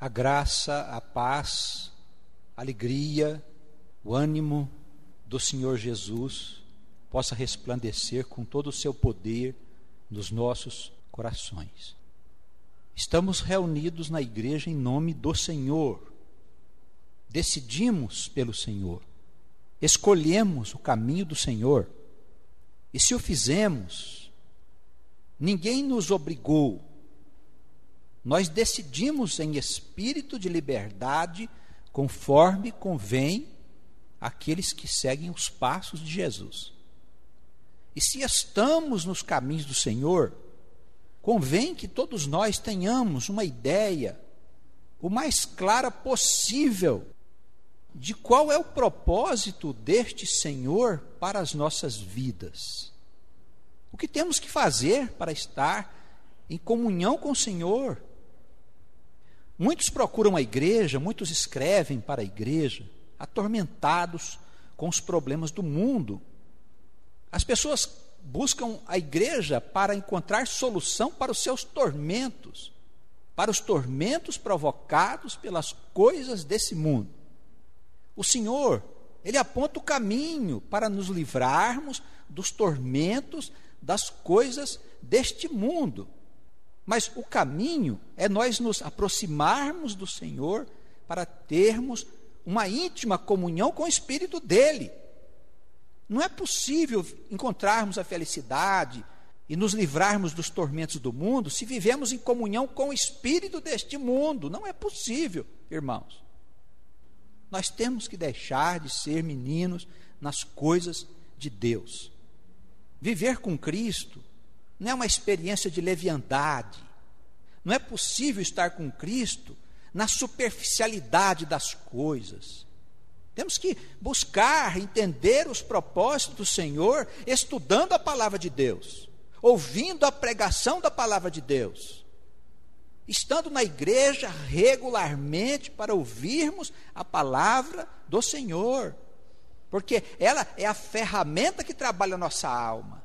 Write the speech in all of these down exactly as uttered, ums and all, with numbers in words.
a graça, a paz, a alegria, o ânimo do Senhor Jesus possa resplandecer com todo o seu poder nos nossos corações. Estamos reunidos na igreja em nome do Senhor. Decidimos pelo Senhor. Escolhemos o caminho do Senhor. E se o fizemos, ninguém nos obrigou. Nós decidimos em espírito de liberdade, conforme convém àqueles que seguem os passos de Jesus. E se estamos nos caminhos do Senhor, convém que todos nós tenhamos uma ideia o mais clara possível de qual é o propósito deste Senhor para as nossas vidas. O que temos que fazer para estar em comunhão com o Senhor? Muitos procuram a igreja, muitos escrevem para a igreja, atormentados com os problemas do mundo. As pessoas buscam a igreja para encontrar solução para os seus tormentos, para os tormentos provocados pelas coisas desse mundo. O Senhor, Ele aponta o caminho para nos livrarmos dos tormentos das coisas deste mundo. Mas o caminho é nós nos aproximarmos do Senhor para termos uma íntima comunhão com o Espírito dEle. Não é possível encontrarmos a felicidade e nos livrarmos dos tormentos do mundo se vivemos em comunhão com o Espírito deste mundo. Não é possível, irmãos. Nós temos que deixar de ser meninos nas coisas de Deus. Viver com Cristo não é uma experiência de leviandade. Não é possível estar com Cristo na superficialidade das coisas. Temos que buscar entender os propósitos do Senhor, estudando a palavra de Deus, ouvindo a pregação da palavra de Deus, estando na igreja regularmente para ouvirmos a palavra do Senhor, porque ela é a ferramenta que trabalha a nossa alma.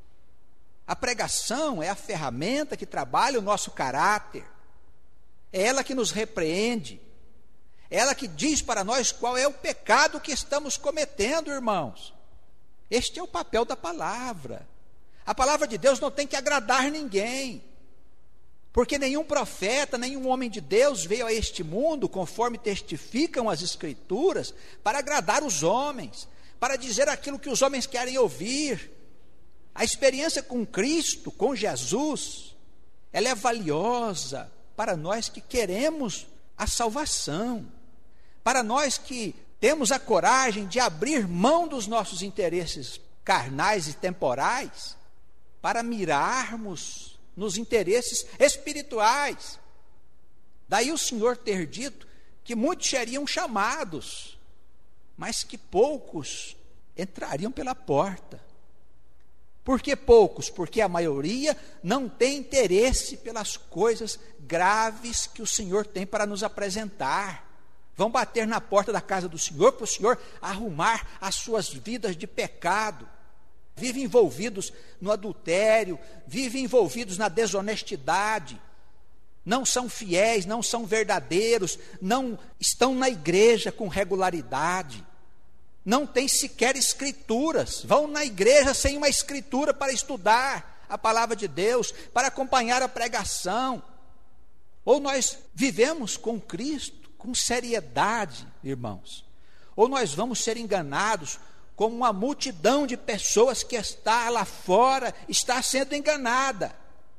A pregação é a ferramenta que trabalha o nosso caráter, é ela que nos repreende, é ela que diz para nós qual é o pecado que estamos cometendo, irmãos. Este é o papel da palavra. A palavra de Deus não tem que agradar ninguém, porque nenhum profeta, nenhum homem de Deus veio a este mundo, conforme testificam as Escrituras, para agradar os homens, para dizer aquilo que os homens querem ouvir. A experiência com Cristo, com Jesus, ela é valiosa para nós que queremos a salvação, para nós que temos a coragem de abrir mão dos nossos interesses carnais e temporais, para mirarmos nos interesses espirituais. Daí o Senhor ter dito que muitos seriam chamados, mas que poucos entrariam pela porta. Por que poucos? Porque a maioria não tem interesse pelas coisas graves que o Senhor tem para nos apresentar. Vão bater na porta da casa do Senhor para o Senhor arrumar as suas vidas de pecado. Vivem envolvidos no adultério, vivem envolvidos na desonestidade, não são fiéis, não são verdadeiros, não estão na igreja com regularidade, não têm sequer escrituras, vão na igreja sem uma escritura para estudar a palavra de Deus, para acompanhar a pregação. Ou nós vivemos com Cristo com seriedade, irmãos, ou nós vamos ser enganados como uma multidão de pessoas que está lá fora, está sendo enganada.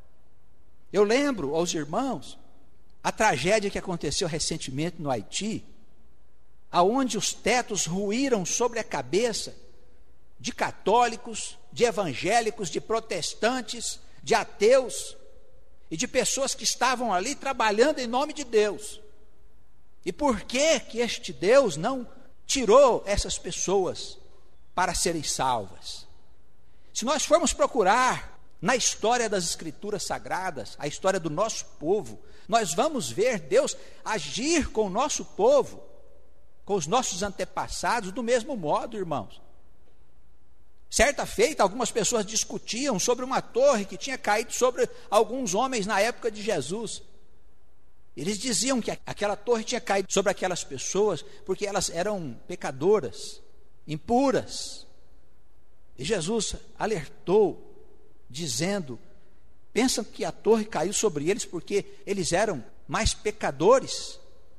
Eu lembro aos irmãos a tragédia que aconteceu recentemente no Haiti, aonde os tetos ruíram sobre a cabeça de católicos, de evangélicos, de protestantes, de ateus e de pessoas que estavam ali trabalhando em nome de Deus. E por que que este Deus não tirou essas pessoas para serem salvas? Se nós formos procurar na história das Escrituras Sagradas, a história do nosso povo, nós vamos ver Deus agir com o nosso povo, com os nossos antepassados, do mesmo modo, irmãos. Certa feita, algumas pessoas discutiam sobre uma torre que tinha caído sobre alguns homens na época de Jesus. Eles diziam que aquela torre tinha caído sobre aquelas pessoas porque elas eram pecadoras, impuras. E Jesus alertou, dizendo: pensam que a torre caiu sobre eles porque eles eram mais pecadores?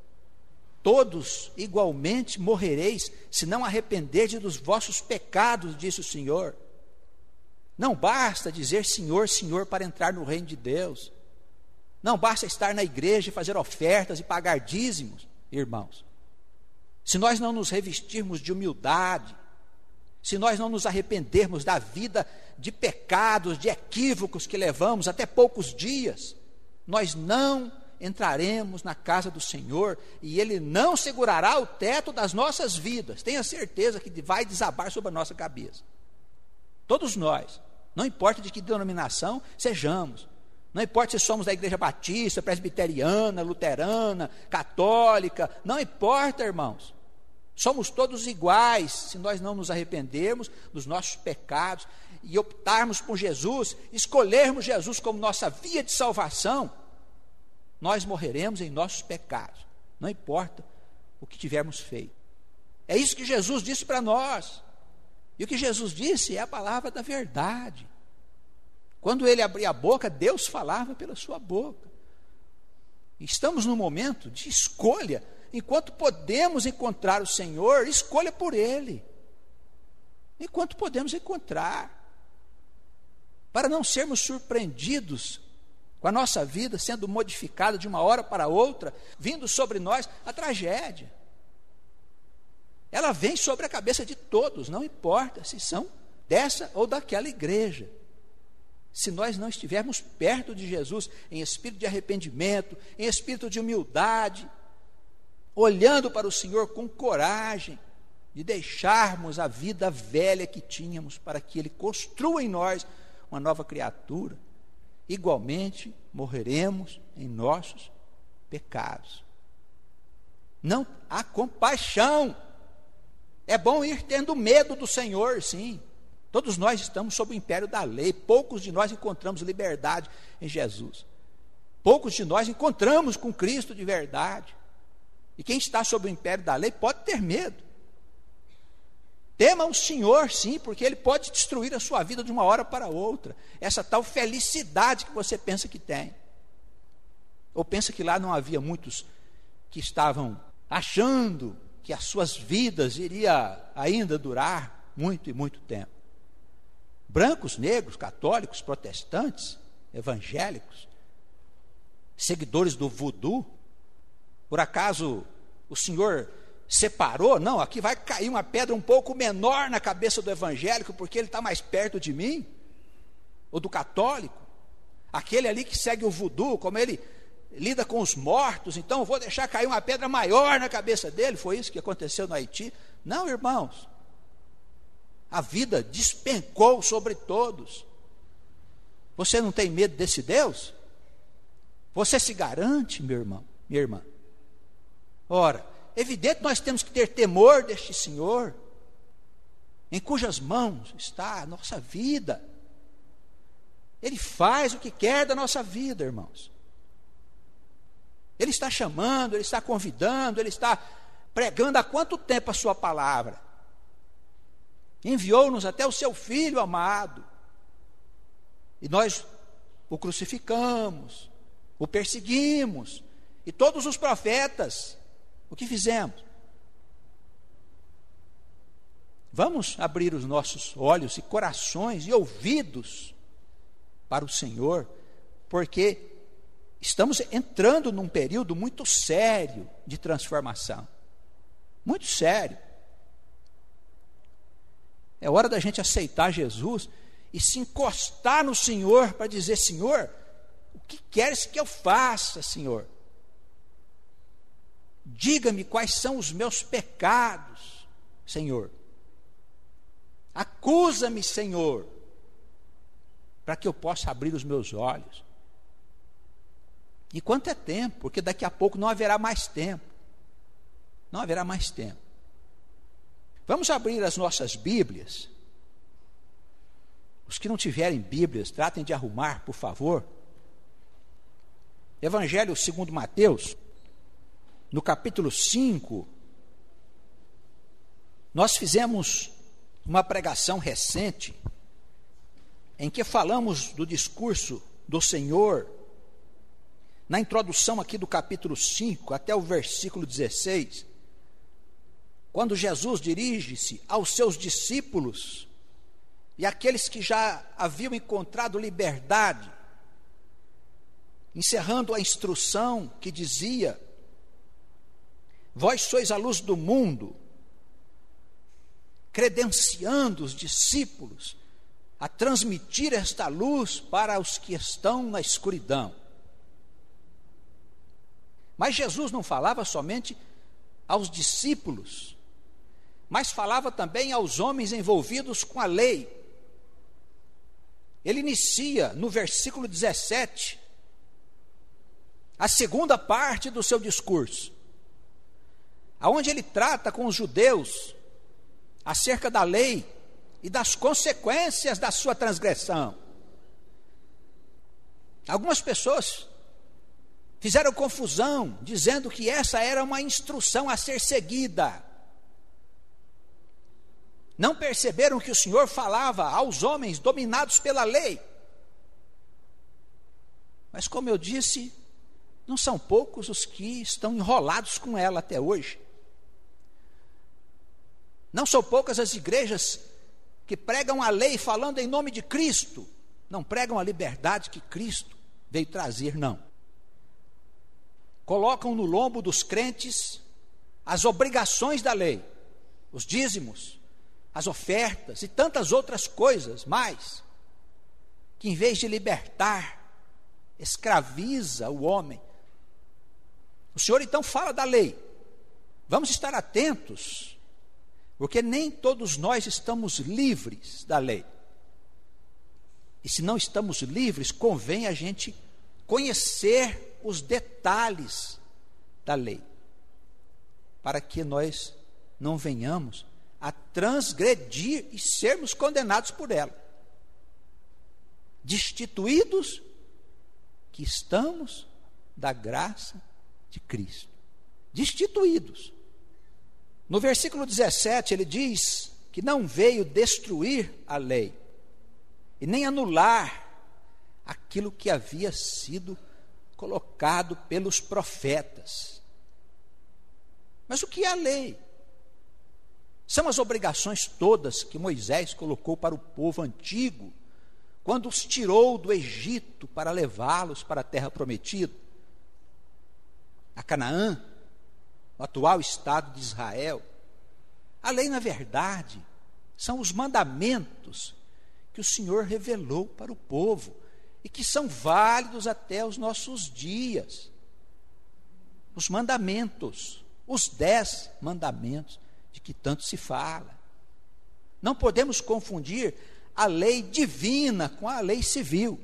Todos igualmente morrereis, se não arrependerdes dos vossos pecados, disse o Senhor. Não basta dizer Senhor, Senhor para entrar no reino de Deus. Não basta estar na igreja e fazer ofertas e pagar dízimos, irmãos. Se nós não nos revestirmos de humildade, se nós não nos arrependermos da vida de pecados, de equívocos que levamos até poucos dias, nós não entraremos na casa do Senhor e Ele não segurará o teto das nossas vidas. Tenha certeza que vai desabar sobre a nossa cabeça. Todos nós, não importa de que denominação sejamos, não importa se somos da igreja batista, presbiteriana, luterana, católica, não importa, irmãos. Somos todos iguais se nós não nos arrependermos dos nossos pecados e optarmos por Jesus, escolhermos Jesus como nossa via de salvação. Nós morreremos em nossos pecados, não importa o que tivermos feito. É isso que Jesus disse para nós. E o que Jesus disse é a palavra da verdade. Quando ele abria a boca, Deus falava pela sua boca. Estamos num momento de escolha. Enquanto podemos encontrar o Senhor, escolha por Ele. Enquanto podemos encontrar. Para não sermos surpreendidos com a nossa vida sendo modificada de uma hora para outra, vindo sobre nós a tragédia. Ela vem sobre a cabeça de todos, não importa se são dessa ou daquela igreja. Se nós não estivermos perto de Jesus, em espírito de arrependimento, em espírito de humildade, olhando para o Senhor com coragem, de deixarmos a vida velha que tínhamos, para que Ele construa em nós uma nova criatura, igualmente morreremos em nossos pecados. Não há compaixão. É bom ir tendo medo do Senhor, sim. Todos nós estamos sob o império da lei. Poucos de nós encontramos liberdade em Jesus. Poucos de nós encontramos com Cristo de verdade. E quem está sob o império da lei pode ter medo. Tema o Senhor, sim, porque Ele pode destruir a sua vida de uma hora para outra. Essa tal felicidade que você pensa que tem. Ou pensa que lá não havia muitos que estavam achando que as suas vidas iria ainda durar muito e muito tempo. Brancos, negros, católicos, protestantes, evangélicos, seguidores do voodoo. Por acaso o Senhor separou? Não, aqui vai cair uma pedra um pouco menor na cabeça do evangélico, porque ele está mais perto de mim, ou do católico. Aquele ali que segue o voodoo, como ele lida com os mortos, então eu vou deixar cair uma pedra maior na cabeça dele. Foi isso que aconteceu no Haiti? Não, irmãos. A vida despencou sobre todos. Você não tem medo desse Deus? Você se garante, meu irmão, minha irmã? Ora, evidente nós temos que ter temor deste Senhor, em cujas mãos está a nossa vida. Ele faz o que quer da nossa vida, irmãos. Ele está chamando, Ele está convidando, Ele está pregando há quanto tempo a sua palavra? Enviou-nos até o seu Filho amado. E nós o crucificamos, o perseguimos. E todos os profetas, o que fizemos? Vamos abrir os nossos olhos e corações e ouvidos para o Senhor, porque estamos entrando num período muito sério de transformação. Muito sério. É hora da gente aceitar Jesus e se encostar no Senhor para dizer: Senhor, o que queres que eu faça, Senhor? Diga-me quais são os meus pecados, Senhor. Acusa-me, Senhor, para que eu possa abrir os meus olhos. E quanto é tempo? Porque daqui a pouco não haverá mais tempo. Não haverá mais tempo. Vamos abrir as nossas Bíblias. Os que não tiverem Bíblias, tratem de arrumar, por favor. Evangelho segundo Mateus, no capítulo cinco, nós fizemos uma pregação recente, em que falamos do discurso do Senhor, na introdução aqui do capítulo cinco, até o versículo dezesseis, quando Jesus dirige-se aos seus discípulos, e aqueles que já haviam encontrado liberdade, encerrando a instrução que dizia: vós sois a luz do mundo, credenciando os discípulos a transmitir esta luz para os que estão na escuridão. Mas Jesus não falava somente aos discípulos, mas falava também aos homens envolvidos com a lei. Ele inicia no versículo dezessete, a segunda parte do seu discurso, aonde ele trata com os judeus acerca da lei e das consequências da sua transgressão. Algumas pessoas fizeram confusão, dizendo que essa era uma instrução a ser seguida. Não perceberam que o Senhor falava aos homens dominados pela lei. Mas, como eu disse, não são poucos os que estão enrolados com ela até hoje. Não são poucas as igrejas que pregam a lei falando em nome de Cristo, não pregam a liberdade que Cristo veio trazer, não. Colocam no lombo dos crentes as obrigações da lei, os dízimos, as ofertas e tantas outras coisas mais, que em vez de libertar, escraviza o homem. O Senhor então fala da lei. Vamos estar atentos, porque nem todos nós estamos livres da lei. E se não estamos livres, convém a gente conhecer os detalhes da lei, para que nós não venhamos a transgredir e sermos condenados por ela. Destituídos que estamos da graça de Cristo. Destituídos. No versículo dezessete, ele diz que não veio destruir a lei e nem anular aquilo que havia sido colocado pelos profetas. Mas o que é a lei? São as obrigações todas que Moisés colocou para o povo antigo, quando os tirou do Egito para levá-los para a terra prometida, a Canaã, o atual estado de Israel. A lei, na verdade, são os mandamentos que o Senhor revelou para o povo e que são válidos até os nossos dias. Os mandamentos, os dez mandamentos de que tanto se fala. Não podemos confundir a lei divina com a lei civil.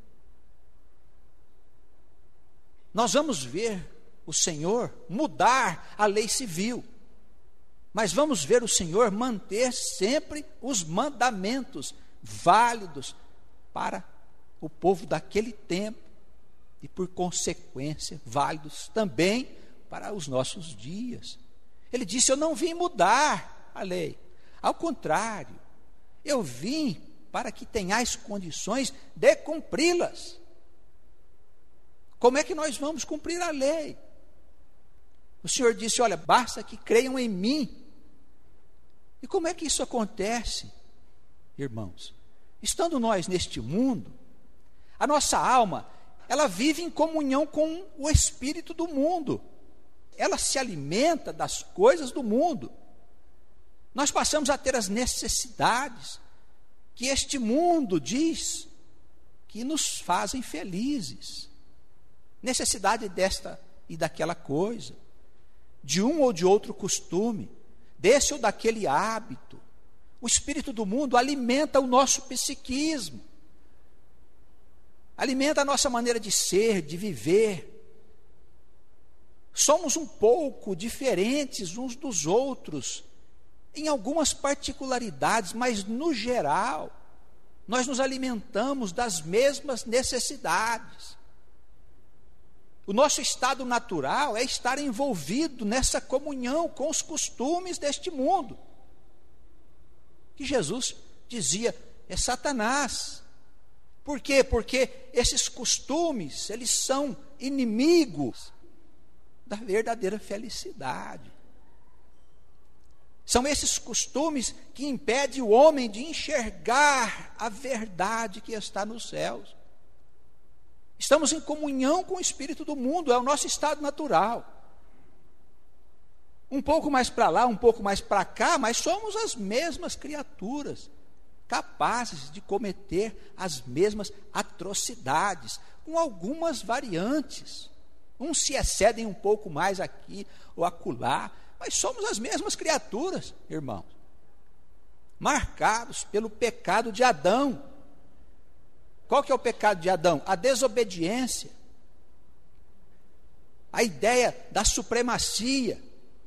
Nós vamos ver o Senhor mudar a lei civil, mas vamos ver o Senhor manter sempre os mandamentos válidos para o povo daquele tempo e, por consequência, válidos também para os nossos dias. Ele disse: eu não vim mudar a lei, ao contrário, eu vim para que tenhais condições de cumpri-las. Como é que nós vamos cumprir a lei? O Senhor disse: olha, basta que creiam em mim. E como é que isso acontece, irmãos? Estando nós neste mundo, a nossa alma, ela vive em comunhão com o espírito do mundo. Ela se alimenta das coisas do mundo. Nós passamos a ter as necessidades que este mundo diz que nos fazem felizes. Necessidade desta e daquela coisa, de um ou de outro costume, desse ou daquele hábito. O espírito do mundo alimenta o nosso psiquismo, alimenta a nossa maneira de ser, de viver. Somos um pouco diferentes uns dos outros, em algumas particularidades, mas no geral, nós nos alimentamos das mesmas necessidades. O nosso estado natural é estar envolvido nessa comunhão com os costumes deste mundo. Que Jesus dizia, é Satanás. Por quê? Porque esses costumes, eles são inimigos da verdadeira felicidade. São esses costumes que impedem o homem de enxergar a verdade que está nos céus. Estamos em comunhão com o espírito do mundo, é o nosso estado natural. Um pouco mais para lá, um pouco mais para cá, mas somos as mesmas criaturas, capazes de cometer as mesmas atrocidades, com algumas variantes. Uns se excedem um pouco mais aqui ou acolá, mas somos as mesmas criaturas, irmãos, marcados pelo pecado de Adão. Qual que é o pecado de Adão? A desobediência, a ideia da supremacia,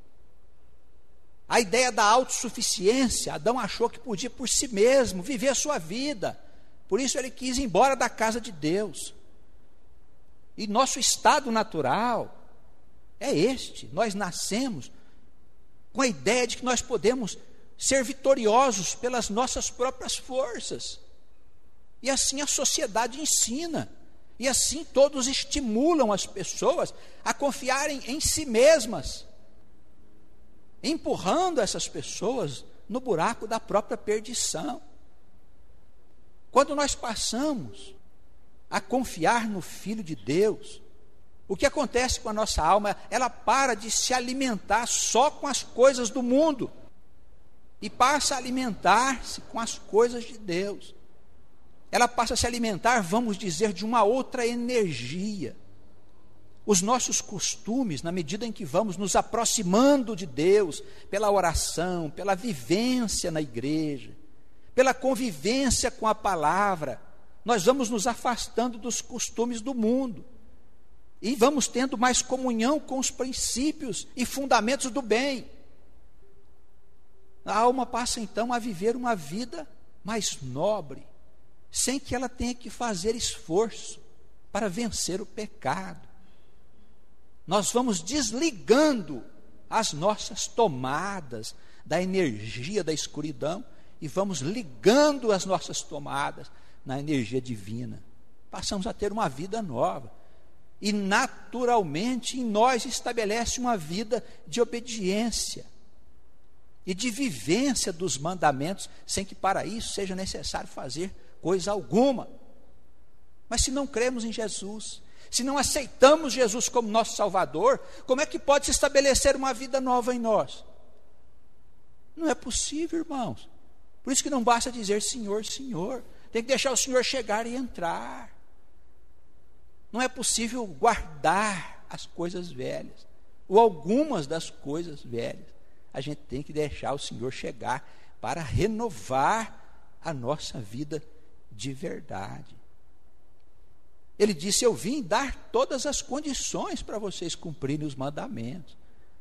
a ideia da autossuficiência. Adão achou que podia por si mesmo viver a sua vida, por isso ele quis ir embora da casa de Deus. E nosso estado natural é este: nós nascemos com a ideia de que nós podemos ser vitoriosos pelas nossas próprias forças. E assim a sociedade ensina, e assim todos estimulam as pessoas a confiarem em si mesmas, empurrando essas pessoas no buraco da própria perdição. Quando nós passamos a confiar no Filho de Deus, o que acontece com a nossa alma? Ela para de se alimentar só com as coisas do mundo e passa a alimentar-se com as coisas de Deus. Ela passa a se alimentar, vamos dizer, de uma outra energia. Os nossos costumes, na medida em que vamos nos aproximando de Deus, pela oração, pela vivência na igreja, pela convivência com a palavra, nós vamos nos afastando dos costumes do mundo e vamos tendo mais comunhão com os princípios e fundamentos do bem. A alma passa então a viver uma vida mais nobre, sem que ela tenha que fazer esforço para vencer o pecado. Nós vamos desligando as nossas tomadas da energia da escuridão e vamos ligando as nossas tomadas na energia divina. Passamos a ter uma vida nova. E naturalmente em nós estabelece uma vida de obediência e de vivência dos mandamentos, sem que para isso seja necessário fazer coisa alguma. Mas se não cremos em Jesus, se não aceitamos Jesus como nosso Salvador, como é que pode se estabelecer uma vida nova em nós? Não é possível, irmãos. Por isso que não basta dizer Senhor, Senhor. Tem que deixar o Senhor chegar e entrar. Não é possível guardar as coisas velhas, ou algumas das coisas velhas. A gente tem que deixar o Senhor chegar para renovar a nossa vida de verdade. Ele disse: eu vim dar todas as condições para vocês cumprirem os mandamentos.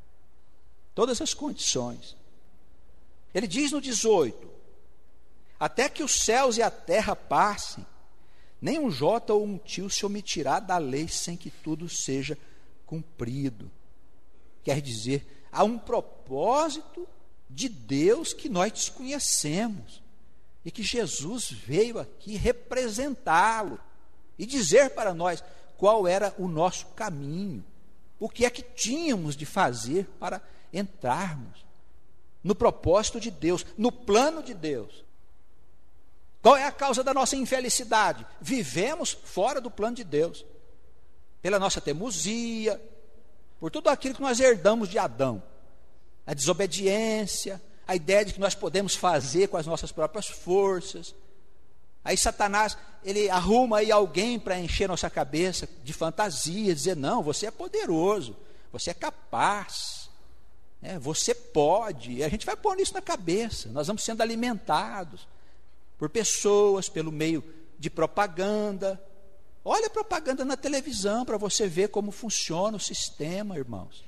Todas as condições. Ele diz no dezoito: até que os céus e a terra passem, nem um jota ou um tio se omitirá da lei sem que tudo seja cumprido. Quer dizer, há um propósito de Deus que nós desconhecemos e que Jesus veio aqui representá-lo e dizer para nós qual era o nosso caminho, o que é que tínhamos de fazer para entrarmos no propósito de Deus, no plano de Deus. Qual é a causa da nossa infelicidade? Vivemos fora do plano de Deus, pela nossa teimosia, por tudo aquilo que nós herdamos de Adão, a desobediência, a ideia de que nós podemos fazer com as nossas próprias forças. Aí Satanás, ele arruma aí alguém para encher nossa cabeça de fantasia, dizer: não, você é poderoso, você é capaz, né? Você pode. E a gente vai pondo isso na cabeça. Nós vamos sendo alimentados por pessoas, pelo meio de propaganda. Olha a propaganda na televisão para você ver como funciona o sistema, irmãos.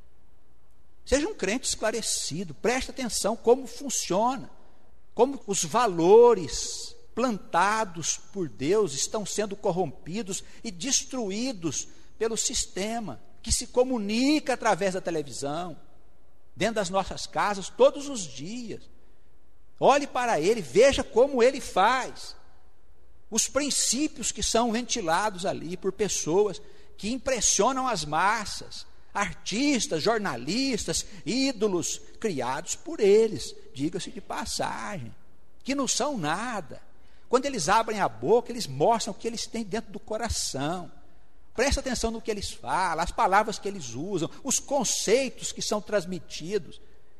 Seja um crente esclarecido, preste atenção como funciona, como os valores plantados por Deus estão sendo corrompidos e destruídos pelo sistema, que se comunica através da televisão, dentro das nossas casas, todos os dias. Olhe para ele, veja como ele faz. Os princípios que são ventilados ali por pessoas que impressionam as massas, artistas, jornalistas, ídolos criados por eles, diga-se de passagem, que não são nada. Quando eles abrem a boca, eles mostram o que eles têm dentro do coração. Presta atenção no que eles falam, as palavras que eles usam, os conceitos que são transmitidos.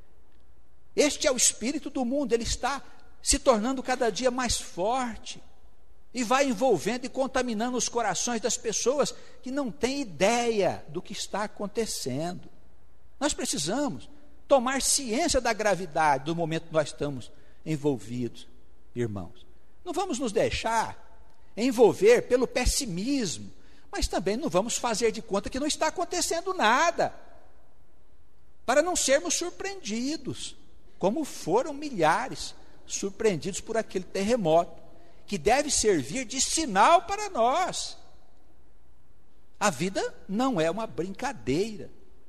Este é o espírito do mundo, ele está se tornando cada dia mais forte e vai envolvendo e contaminando os corações das pessoas que não têm ideia do que está acontecendo. Nós precisamos tomar ciência da gravidade do momento que nós estamos envolvidos, irmãos. Não vamos nos deixar envolver pelo pessimismo, mas também não vamos fazer de conta que não está acontecendo nada, para não sermos surpreendidos, como foram milhares surpreendidos por aquele terremoto, que deve servir de sinal para nós. A vida não é uma brincadeira,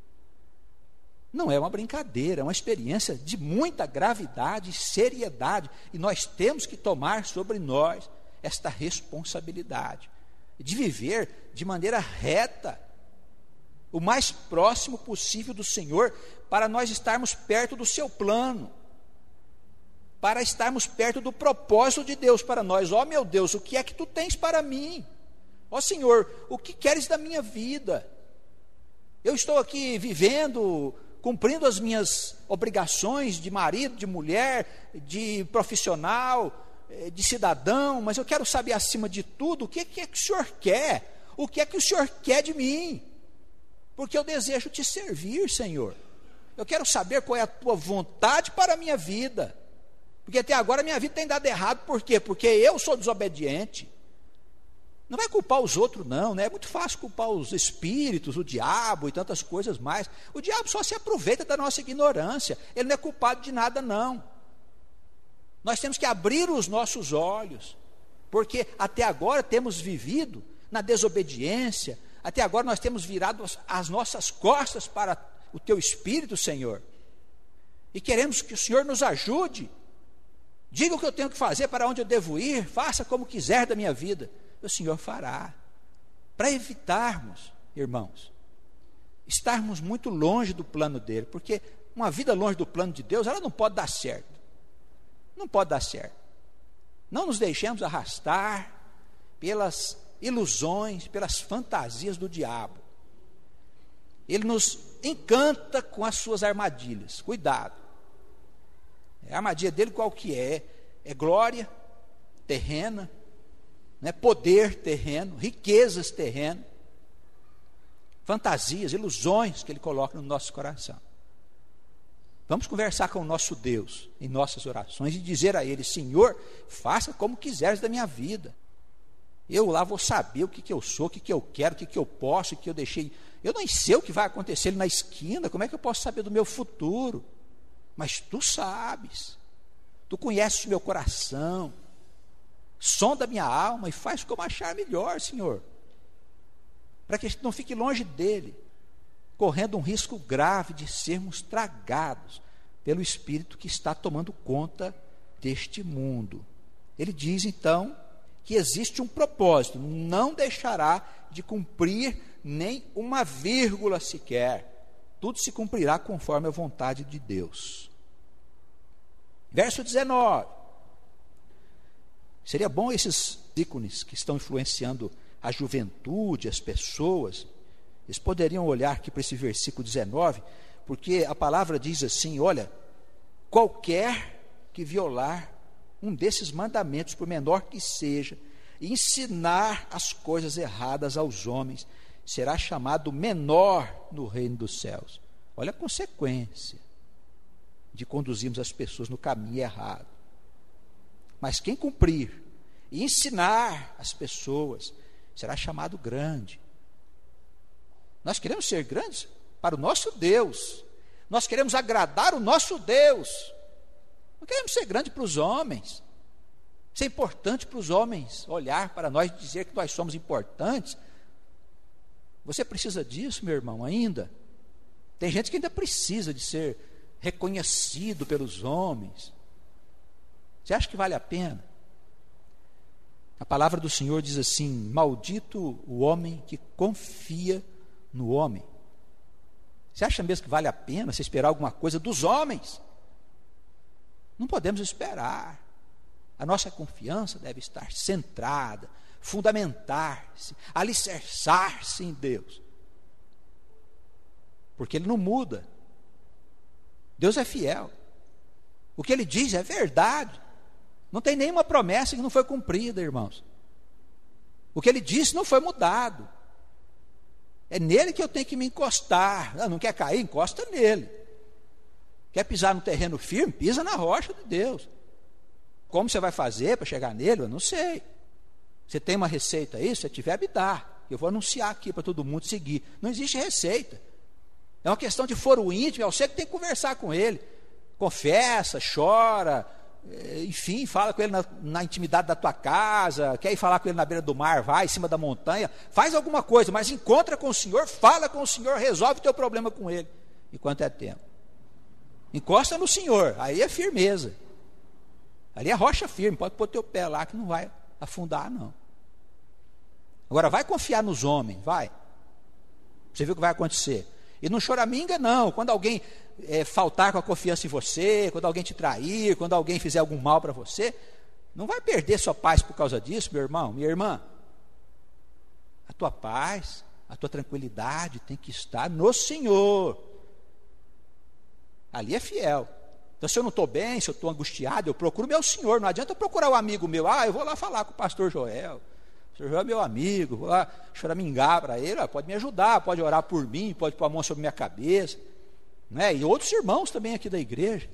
não é uma brincadeira, é uma experiência de muita gravidade e seriedade, e nós temos que tomar sobre nós esta responsabilidade, de viver de maneira reta, o mais próximo possível do Senhor, para nós estarmos perto do seu plano, para estarmos perto do propósito de Deus para nós. Ó oh, meu Deus, o que é que tu tens para mim? Ó oh, Senhor, o que queres da minha vida? Eu estou aqui vivendo, cumprindo as minhas obrigações de marido, de mulher, de profissional, de cidadão, mas eu quero saber acima de tudo o que é que o Senhor quer, o que é que o Senhor quer de mim, porque eu desejo te servir, Senhor. Eu quero saber qual é a tua vontade para a minha vida, porque até agora a minha vida tem dado errado. Por quê? Porque eu sou desobediente. Não vai culpar os outros não, né? É muito fácil culpar os espíritos, o diabo e tantas coisas mais. O diabo só se aproveita da nossa ignorância, ele não é culpado de nada não. Nós temos que abrir os nossos olhos, porque até agora temos vivido na desobediência, até agora nós temos virado as, as nossas costas para o teu Espírito, Senhor, e queremos que o Senhor nos ajude. Diga o que eu tenho que fazer, para onde eu devo ir, faça como quiser da minha vida. O Senhor fará, para evitarmos, irmãos, estarmos muito longe do plano dele, porque uma vida longe do plano de Deus, ela não pode dar certo. Não pode dar certo. Não nos deixemos arrastar pelas ilusões, pelas fantasias do diabo. Ele nos encanta com as suas armadilhas. Cuidado. A armadilha dele qual que é? É glória terrena, né? Poder terreno, riquezas terrenas, fantasias, ilusões que ele coloca no nosso coração. Vamos conversar com o nosso Deus em nossas orações e dizer a Ele: Senhor, faça como quiseres da minha vida. Eu lá vou saber o que, que eu sou, o que, que eu quero, o que, que eu posso, o que eu deixei. Eu nem sei o que vai acontecer ali na esquina, como é que eu posso saber do meu futuro? Mas Tu sabes, Tu conheces o meu coração, sonda a minha alma e faz como achar melhor, Senhor, para que a gente não fique longe dEle, correndo um risco grave de sermos tragados pelo espírito que está tomando conta deste mundo. Ele diz então que existe um propósito, não deixará de cumprir nem uma vírgula sequer, tudo se cumprirá conforme a vontade de Deus. Verso dezenove. Seria bom esses ícones que estão influenciando a juventude, as pessoas, eles poderiam olhar aqui para esse versículo dezenove, porque a palavra diz assim: olha, qualquer que violar um desses mandamentos, por menor que seja, e ensinar as coisas erradas aos homens, será chamado menor no reino dos céus. Olha a consequência de conduzirmos as pessoas no caminho errado. Mas quem cumprir e ensinar as pessoas será chamado grande. Nós queremos ser grandes para o nosso Deus. Nós queremos agradar o nosso Deus. Não queremos ser grandes para os homens. Isso é importante para os homens olhar para nós e dizer que nós somos importantes. Você precisa disso, meu irmão, ainda? Tem gente que ainda precisa de ser reconhecido pelos homens. Você acha que vale a pena? A palavra do Senhor diz assim: maldito o homem que confia no homem. Você acha mesmo que vale a pena você esperar alguma coisa dos homens? Não podemos esperar. A nossa confiança deve estar centrada, fundamentar-se, alicerçar-se em Deus. Porque Ele não muda. Deus é fiel. O que Ele diz é verdade. Não tem nenhuma promessa que não foi cumprida, irmãos. O que Ele disse não foi mudado. É nele que eu tenho que me encostar. Não, não quer cair? Encosta nele. Quer pisar no terreno firme? Pisa na rocha de Deus. Como você vai fazer para chegar nele? Eu não sei. Você tem uma receita aí? Se tiver, me dá. Eu vou anunciar aqui para todo mundo seguir. Não existe receita. É uma questão de foro íntimo. É você que tem que conversar com ele. Confessa, chora, enfim, fala com ele na, na intimidade da tua casa. Quer ir falar com ele na beira do mar? Vai, em cima da montanha. Faz alguma coisa, mas encontra com o Senhor, fala com o Senhor, resolve o teu problema com ele, enquanto é tempo. Encosta no Senhor, aí é firmeza. Ali é rocha firme, pode pôr teu pé lá que não vai afundar, não. Agora vai confiar nos homens, vai. Você viu o que vai acontecer. E não choraminga não, quando alguém é, faltar com a confiança em você, quando alguém te trair, quando alguém fizer algum mal para você, não vai perder sua paz por causa disso, meu irmão, minha irmã. A tua paz, a tua tranquilidade tem que estar no Senhor. Ali é fiel. Então, se eu não estou bem, se eu estou angustiado, eu procuro meu Senhor. Não adianta eu procurar um amigo meu. Ah, eu vou lá falar com o pastor Joel. O pastor Joel é meu amigo. Vou lá choramingar para ele. Ah, pode me ajudar, pode orar por mim, pode pôr a mão sobre minha cabeça. Né? E outros irmãos também aqui da igreja.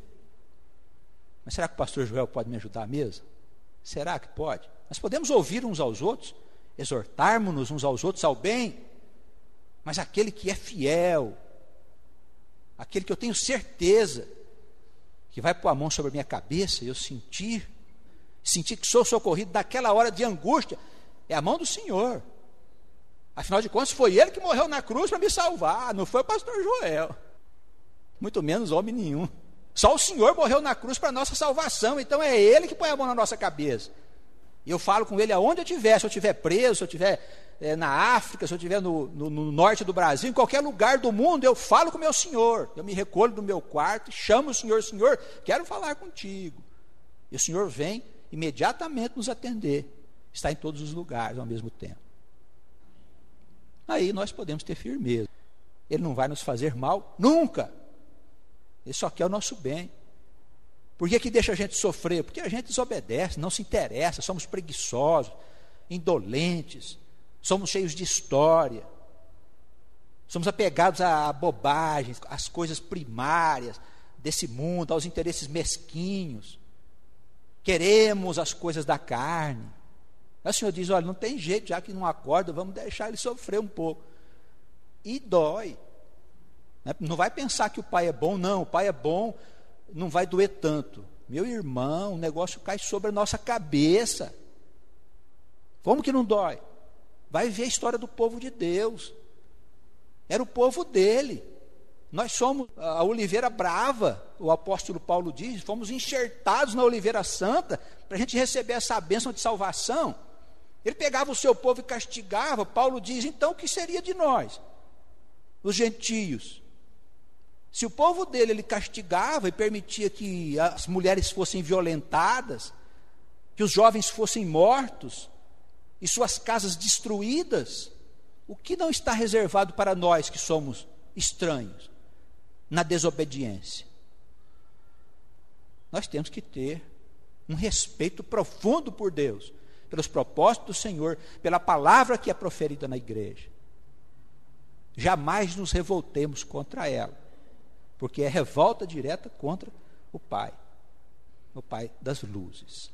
Mas será que o pastor Joel pode me ajudar mesmo? Será que pode? Nós podemos ouvir uns aos outros, exortarmos-nos uns aos outros ao bem. Mas aquele que é fiel, aquele que eu tenho certeza que vai pôr a mão sobre a minha cabeça e eu sentir, sentir que sou socorrido daquela hora de angústia, é a mão do Senhor. Afinal de contas, foi Ele que morreu na cruz para me salvar, não foi o pastor Joel, muito menos homem nenhum. Só o Senhor morreu na cruz para a nossa salvação, então é Ele que põe a mão na nossa cabeça. E eu falo com Ele aonde eu estiver, se eu estiver preso, se eu estiver é, na África, se eu estiver no, no, no norte do Brasil, em qualquer lugar do mundo, eu falo com o meu Senhor. Eu me recolho do meu quarto, chamo o Senhor, Senhor, quero falar contigo. E o Senhor vem imediatamente nos atender. Está em todos os lugares ao mesmo tempo. Aí nós podemos ter firmeza. Ele não vai nos fazer mal, nunca. Ele só quer o nosso bem. Por que que deixa a gente sofrer? Porque a gente desobedece, não se interessa, somos preguiçosos, indolentes, somos cheios de história, somos apegados a bobagens, às coisas primárias desse mundo, aos interesses mesquinhos, queremos as coisas da carne. Aí o Senhor diz, olha, não tem jeito, já que não acorda, vamos deixar ele sofrer um pouco. E dói. Não vai pensar que o pai é bom, não, o pai é bom, não vai doer tanto. Meu irmão, o negócio cai sobre a nossa cabeça. Como que não dói? Vai ver a história do povo de Deus. Era o povo dele. Nós somos a oliveira brava, o apóstolo Paulo diz, fomos enxertados na oliveira santa, para a gente receber essa bênção de salvação. Ele pegava o seu povo e castigava. Paulo diz, então o que seria de nós? Os gentios. Se o povo dele ele castigava e permitia que as mulheres fossem violentadas, que os jovens fossem mortos e suas casas destruídas, o que não está reservado para nós que somos estranhos na desobediência? Nós temos que ter um respeito profundo por Deus, pelos propósitos do Senhor, pela palavra que é proferida na igreja. Jamais nos revoltemos contra ela, porque é revolta direta contra o Pai, o Pai das luzes.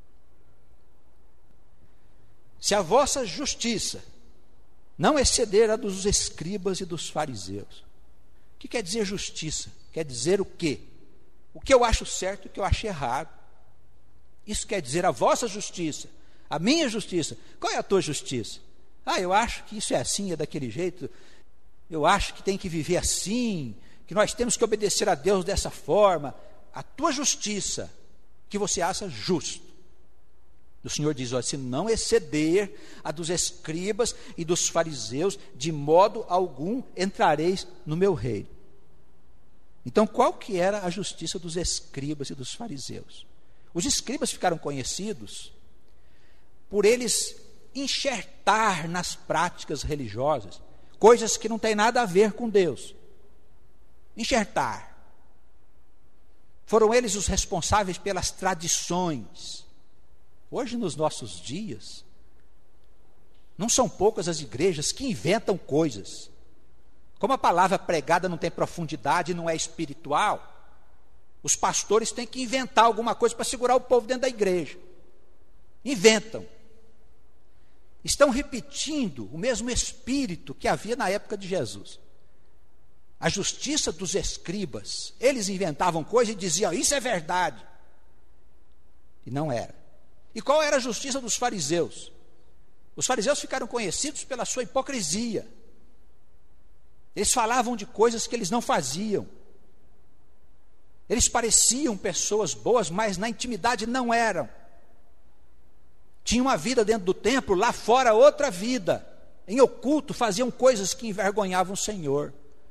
Se a vossa justiça não exceder a dos escribas e dos fariseus. O que quer dizer justiça? Quer dizer o quê? O que eu acho certo e o que eu acho errado. Isso quer dizer a vossa justiça, a minha justiça. Qual é a tua justiça? Ah, eu acho que isso é assim, é daquele jeito. Eu acho que tem que viver assim, que nós temos que obedecer a Deus dessa forma. A tua justiça, que você acha justo. O Senhor diz, olha, se não exceder a dos escribas e dos fariseus, de modo algum entrareis no meu reino. Então, qual que era a justiça dos escribas e dos fariseus? Os escribas ficaram conhecidos por eles enxertar nas práticas religiosas coisas que não têm nada a ver com Deus. Enxertar. Foram eles os responsáveis pelas tradições. Hoje, nos nossos dias, não são poucas as igrejas que inventam coisas. Como a palavra pregada não tem profundidade, não é espiritual, os pastores têm que inventar alguma coisa para segurar o povo dentro da igreja. Inventam. Estão repetindo o mesmo espírito que havia na época de Jesus. A justiça dos escribas, eles inventavam coisa e diziam, isso é verdade. E não era. E qual era a justiça dos fariseus? Os fariseus ficaram conhecidos pela sua hipocrisia. Eles falavam de coisas que eles não faziam. Eles pareciam pessoas boas, mas na intimidade não eram. Tinham uma vida dentro do templo, lá fora outra vida. Em oculto faziam coisas que envergonhavam o Senhor.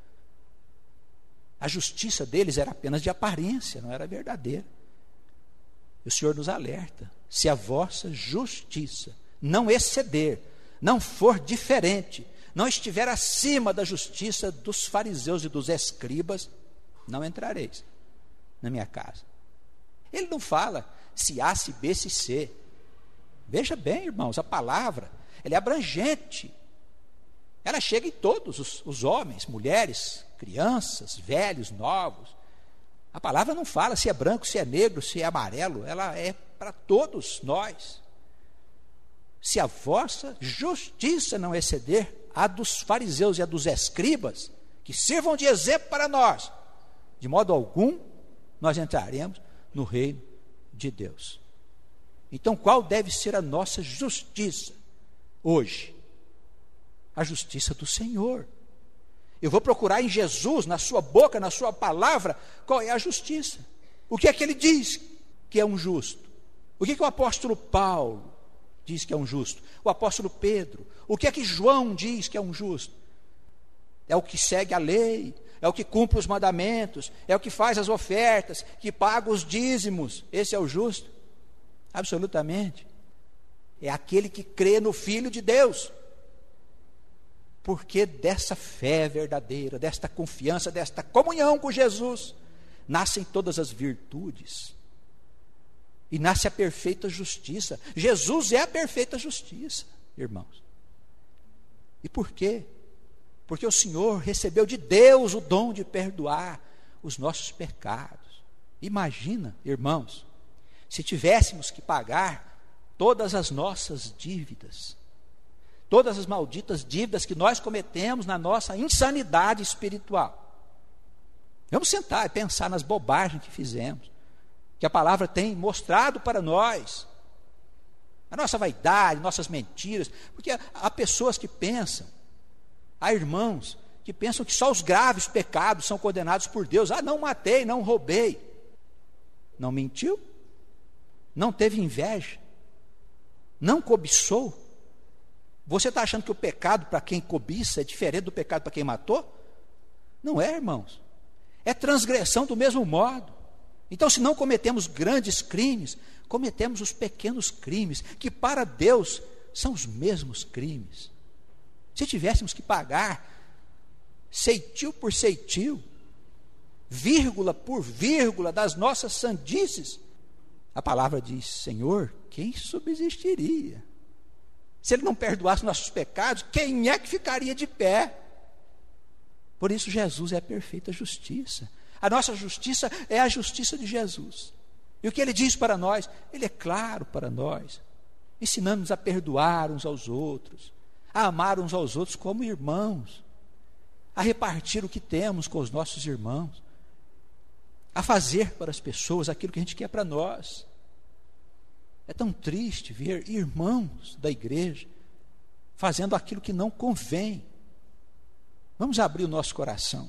A justiça deles era apenas de aparência, não era verdadeira. E o Senhor nos alerta, se a vossa justiça não exceder, não for diferente, não estiver acima da justiça dos fariseus e dos escribas, não entrareis na minha casa. Ele não fala se A, se B, se C. Veja bem, irmãos, a palavra, ela é abrangente. Ela chega em todos os, os homens, mulheres, crianças, velhos, novos. A palavra não fala se é branco, se é negro, se é amarelo. Ela é para todos nós. Se a vossa justiça não exceder a dos fariseus e a dos escribas, que sirvam de exemplo para nós, de modo algum nós entraremos no reino de Deus. Então, qual deve ser a nossa justiça hoje? A justiça do Senhor. Eu vou procurar em Jesus, na sua boca, na sua palavra, qual é a justiça. O que é que ele diz que é um justo? O que é que o apóstolo Paulo diz que é um justo? O apóstolo Pedro. O que é que João diz que é um justo? É o que segue a lei, é o que cumpre os mandamentos, é o que faz as ofertas, que paga os dízimos. Esse é o justo? Absolutamente. É aquele que crê no Filho de Deus. Porque dessa fé verdadeira, desta confiança, desta comunhão com Jesus, nascem todas as virtudes. E nasce a perfeita justiça. Jesus é a perfeita justiça, irmãos. E por quê? Porque o Senhor recebeu de Deus o dom de perdoar os nossos pecados. Imagina, irmãos, se tivéssemos que pagar todas as nossas dívidas, todas as malditas dívidas que nós cometemos na nossa insanidade espiritual. Vamos sentar e pensar nas bobagens que fizemos, que a palavra tem mostrado para nós, a nossa vaidade, nossas mentiras, porque há pessoas que pensam, há irmãos que pensam que só os graves pecados são condenados por Deus. Ah, não matei, não roubei, não mentiu, não teve inveja, não cobiçou. Você está achando que o pecado para quem cobiça é diferente do pecado para quem matou? Não é, irmãos. É transgressão do mesmo modo. Então, se não cometemos grandes crimes, cometemos os pequenos crimes, que para Deus são os mesmos crimes. Se tivéssemos que pagar ceitil por ceitil, vírgula por vírgula das nossas sandices, a palavra diz, Senhor, quem subsistiria? Se Ele não perdoasse nossos pecados, quem é que ficaria de pé? Por isso Jesus é a perfeita justiça. A nossa justiça é a justiça de Jesus. E o que Ele diz para nós? Ele é claro para nós, ensinando-nos a perdoar uns aos outros, a amar uns aos outros como irmãos, a repartir o que temos com os nossos irmãos, a fazer para as pessoas aquilo que a gente quer para nós. É tão triste ver irmãos da igreja fazendo aquilo que não convém. Vamos abrir o nosso coração.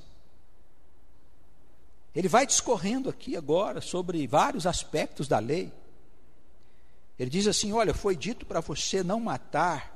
Ele vai discorrendo aqui agora sobre vários aspectos da lei. Ele diz assim: olha, foi dito para você não matar,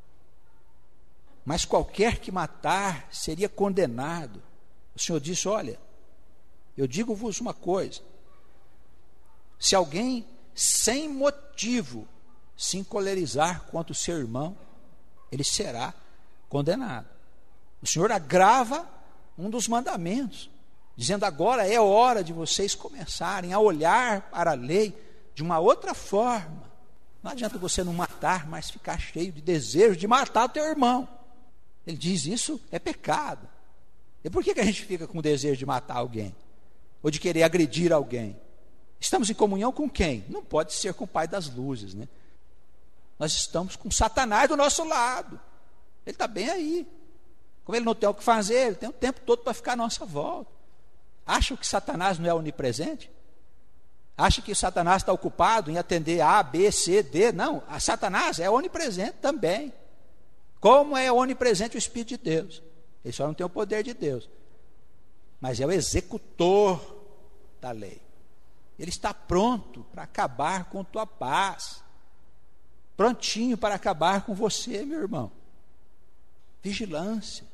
mas qualquer que matar seria condenado. O Senhor disse: olha, eu digo-vos uma coisa, se alguém sem motivo se encolerizar contra o seu irmão, ele será condenado. O Senhor agrava um dos mandamentos, dizendo: agora é hora de vocês começarem a olhar para a lei de uma outra forma. Não adianta você não matar, mas ficar cheio de desejo de matar o teu irmão. Ele diz: isso é pecado. E por que que a gente fica com o desejo de matar alguém? Ou de querer agredir alguém? Estamos em comunhão com quem? Não pode ser com o Pai das luzes, né? Nós estamos com Satanás do nosso lado. Ele está bem aí. Como ele não tem o que fazer, ele tem o tempo todo para ficar à nossa volta. Acha que Satanás não é onipresente? Acha que Satanás está ocupado em atender A, B, C, D? Não, a Satanás é onipresente também. Como é onipresente o Espírito de Deus. Ele só não tem o poder de Deus, mas é o executor da lei. Ele está pronto para acabar com tua paz, prontinho para acabar com você, meu irmão. Vigilância.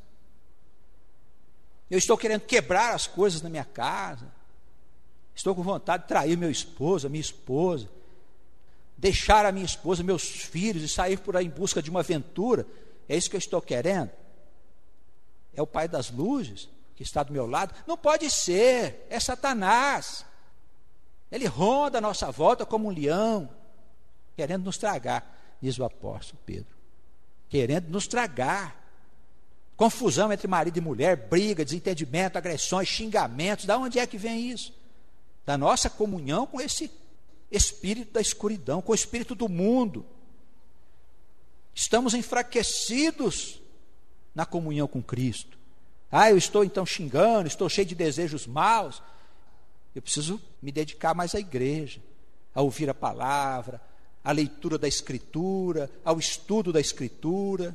Eu estou querendo quebrar as coisas na minha casa, estou com vontade de trair meu esposo, a minha esposa, deixar a minha esposa, meus filhos e sair por aí em busca de uma aventura. É isso que eu estou querendo? É o Pai das luzes que está do meu lado? Não pode ser, é Satanás. Ele ronda a nossa volta como um leão, querendo nos tragar, diz o apóstolo Pedro. Querendo nos tragar. Confusão entre marido e mulher, briga, desentendimento, agressões, xingamentos. Da onde é que vem isso? Da nossa comunhão com esse espírito da escuridão, com o espírito do mundo. Estamos enfraquecidos na comunhão com Cristo. Ah, eu estou então xingando, estou cheio de desejos maus. Eu preciso me dedicar mais à igreja, a ouvir a palavra, à leitura da Escritura, ao estudo da Escritura,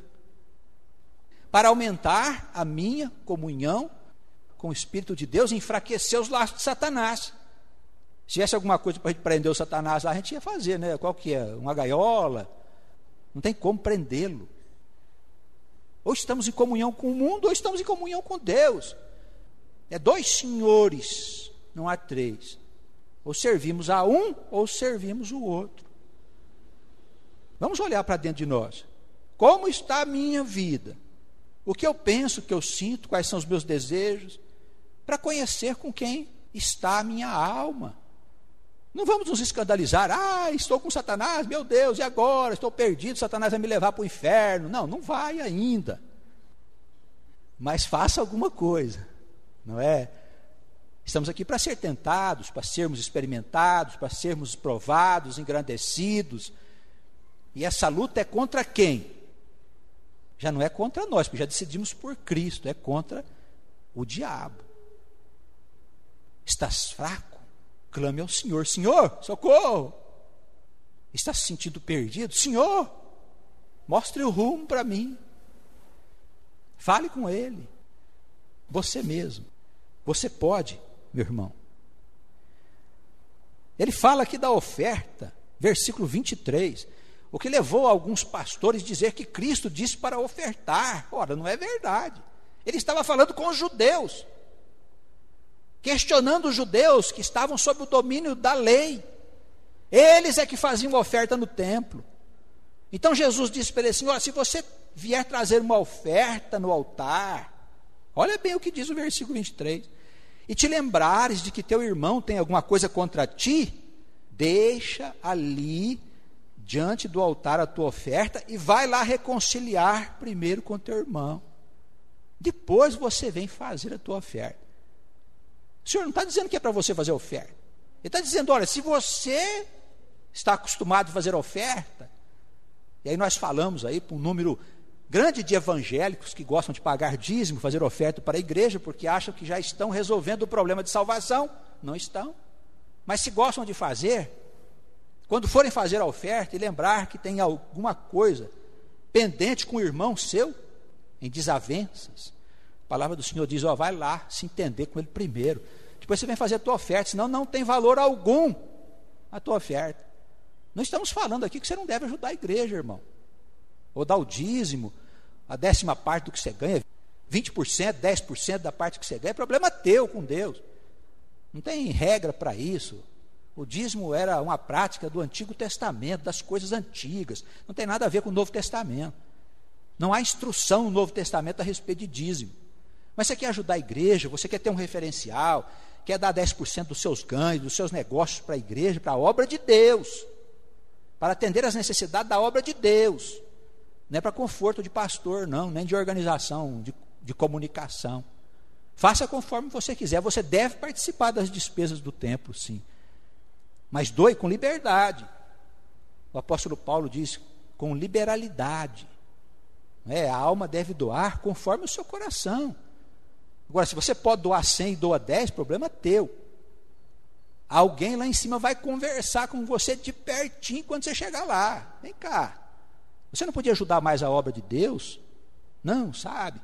para aumentar a minha comunhão com o Espírito de Deus e enfraquecer os laços de Satanás. Se tivesse alguma coisa para a gente prender o Satanás lá, a gente ia fazer, né? Qual que é? Uma gaiola? Não tem como prendê-lo. Ou estamos em comunhão com o mundo, ou estamos em comunhão com Deus. É dois senhores, não há três. Ou servimos a um, ou servimos o outro. Vamos olhar para dentro de nós. Como está a minha vida? O que eu penso, o que eu sinto, quais são os meus desejos? Para conhecer com quem está a minha alma. Não vamos nos escandalizar. Ah, estou com Satanás, meu Deus, e agora? Estou perdido, Satanás vai me levar para o inferno. Não, não vai ainda. Mas faça alguma coisa, não é? Estamos aqui para ser tentados, para sermos experimentados, para sermos provados, engrandecidos. E essa luta é contra quem? Já não é contra nós, porque já decidimos por Cristo, é contra o diabo. Estás fraco? Clame ao Senhor: Senhor, socorro! Está se sentindo perdido? Senhor, mostre o rumo para mim. Fale com Ele. Você mesmo. Você pode, meu irmão. Ele fala aqui da oferta, versículo vinte e três. O que levou alguns pastores a dizer que Cristo disse para ofertar. Ora, não é verdade. Ele estava falando com os judeus, questionando os judeus que estavam sob o domínio da lei. Eles é que faziam oferta no templo. Então Jesus disse para ele assim: olha, se você vier trazer uma oferta no altar, olha bem o que diz o versículo vinte e três, e te lembrares de que teu irmão tem alguma coisa contra ti, deixa ali diante do altar a tua oferta e vai lá reconciliar primeiro com teu irmão. Depois você vem fazer a tua oferta. O Senhor não está dizendo que é para você fazer oferta. Ele está dizendo: olha, se você está acostumado a fazer oferta, e aí nós falamos aí para um número grande de evangélicos que gostam de pagar dízimo, fazer oferta para a igreja, porque acham que já estão resolvendo o problema de salvação. Não estão. Mas se gostam de fazer, quando forem fazer a oferta e lembrar que tem alguma coisa pendente com o irmão seu, em desavenças. A palavra do Senhor diz, ó, vai lá se entender com ele primeiro. Depois você vem fazer a tua oferta, senão não tem valor algum a tua oferta. Não estamos falando aqui que você não deve ajudar a igreja, irmão. Ou dar o dízimo, a décima parte do que você ganha, vinte por cento, dez por cento da parte que você ganha, é problema teu com Deus. Não tem regra para isso. O dízimo era uma prática do Antigo Testamento, das coisas antigas. Não tem nada a ver com o Novo Testamento. Não há instrução no Novo Testamento a respeito de dízimo. Mas você quer ajudar a igreja, você quer ter um referencial, quer dar dez por cento dos seus ganhos, dos seus negócios para a igreja, para a obra de Deus, para atender às necessidades da obra de Deus. Não é para conforto de pastor, não, nem de organização, de, de comunicação. Faça conforme você quiser. Você deve participar das despesas do templo, sim. Mas doe com liberdade. O apóstolo Paulo diz, com liberalidade. É, a alma deve doar conforme o seu coração. Agora, se você pode doar cem e doa dez, problema teu. Alguém lá em cima vai conversar com você de pertinho quando você chegar lá. Vem cá. Você não podia ajudar mais a obra de Deus? Não, sabe?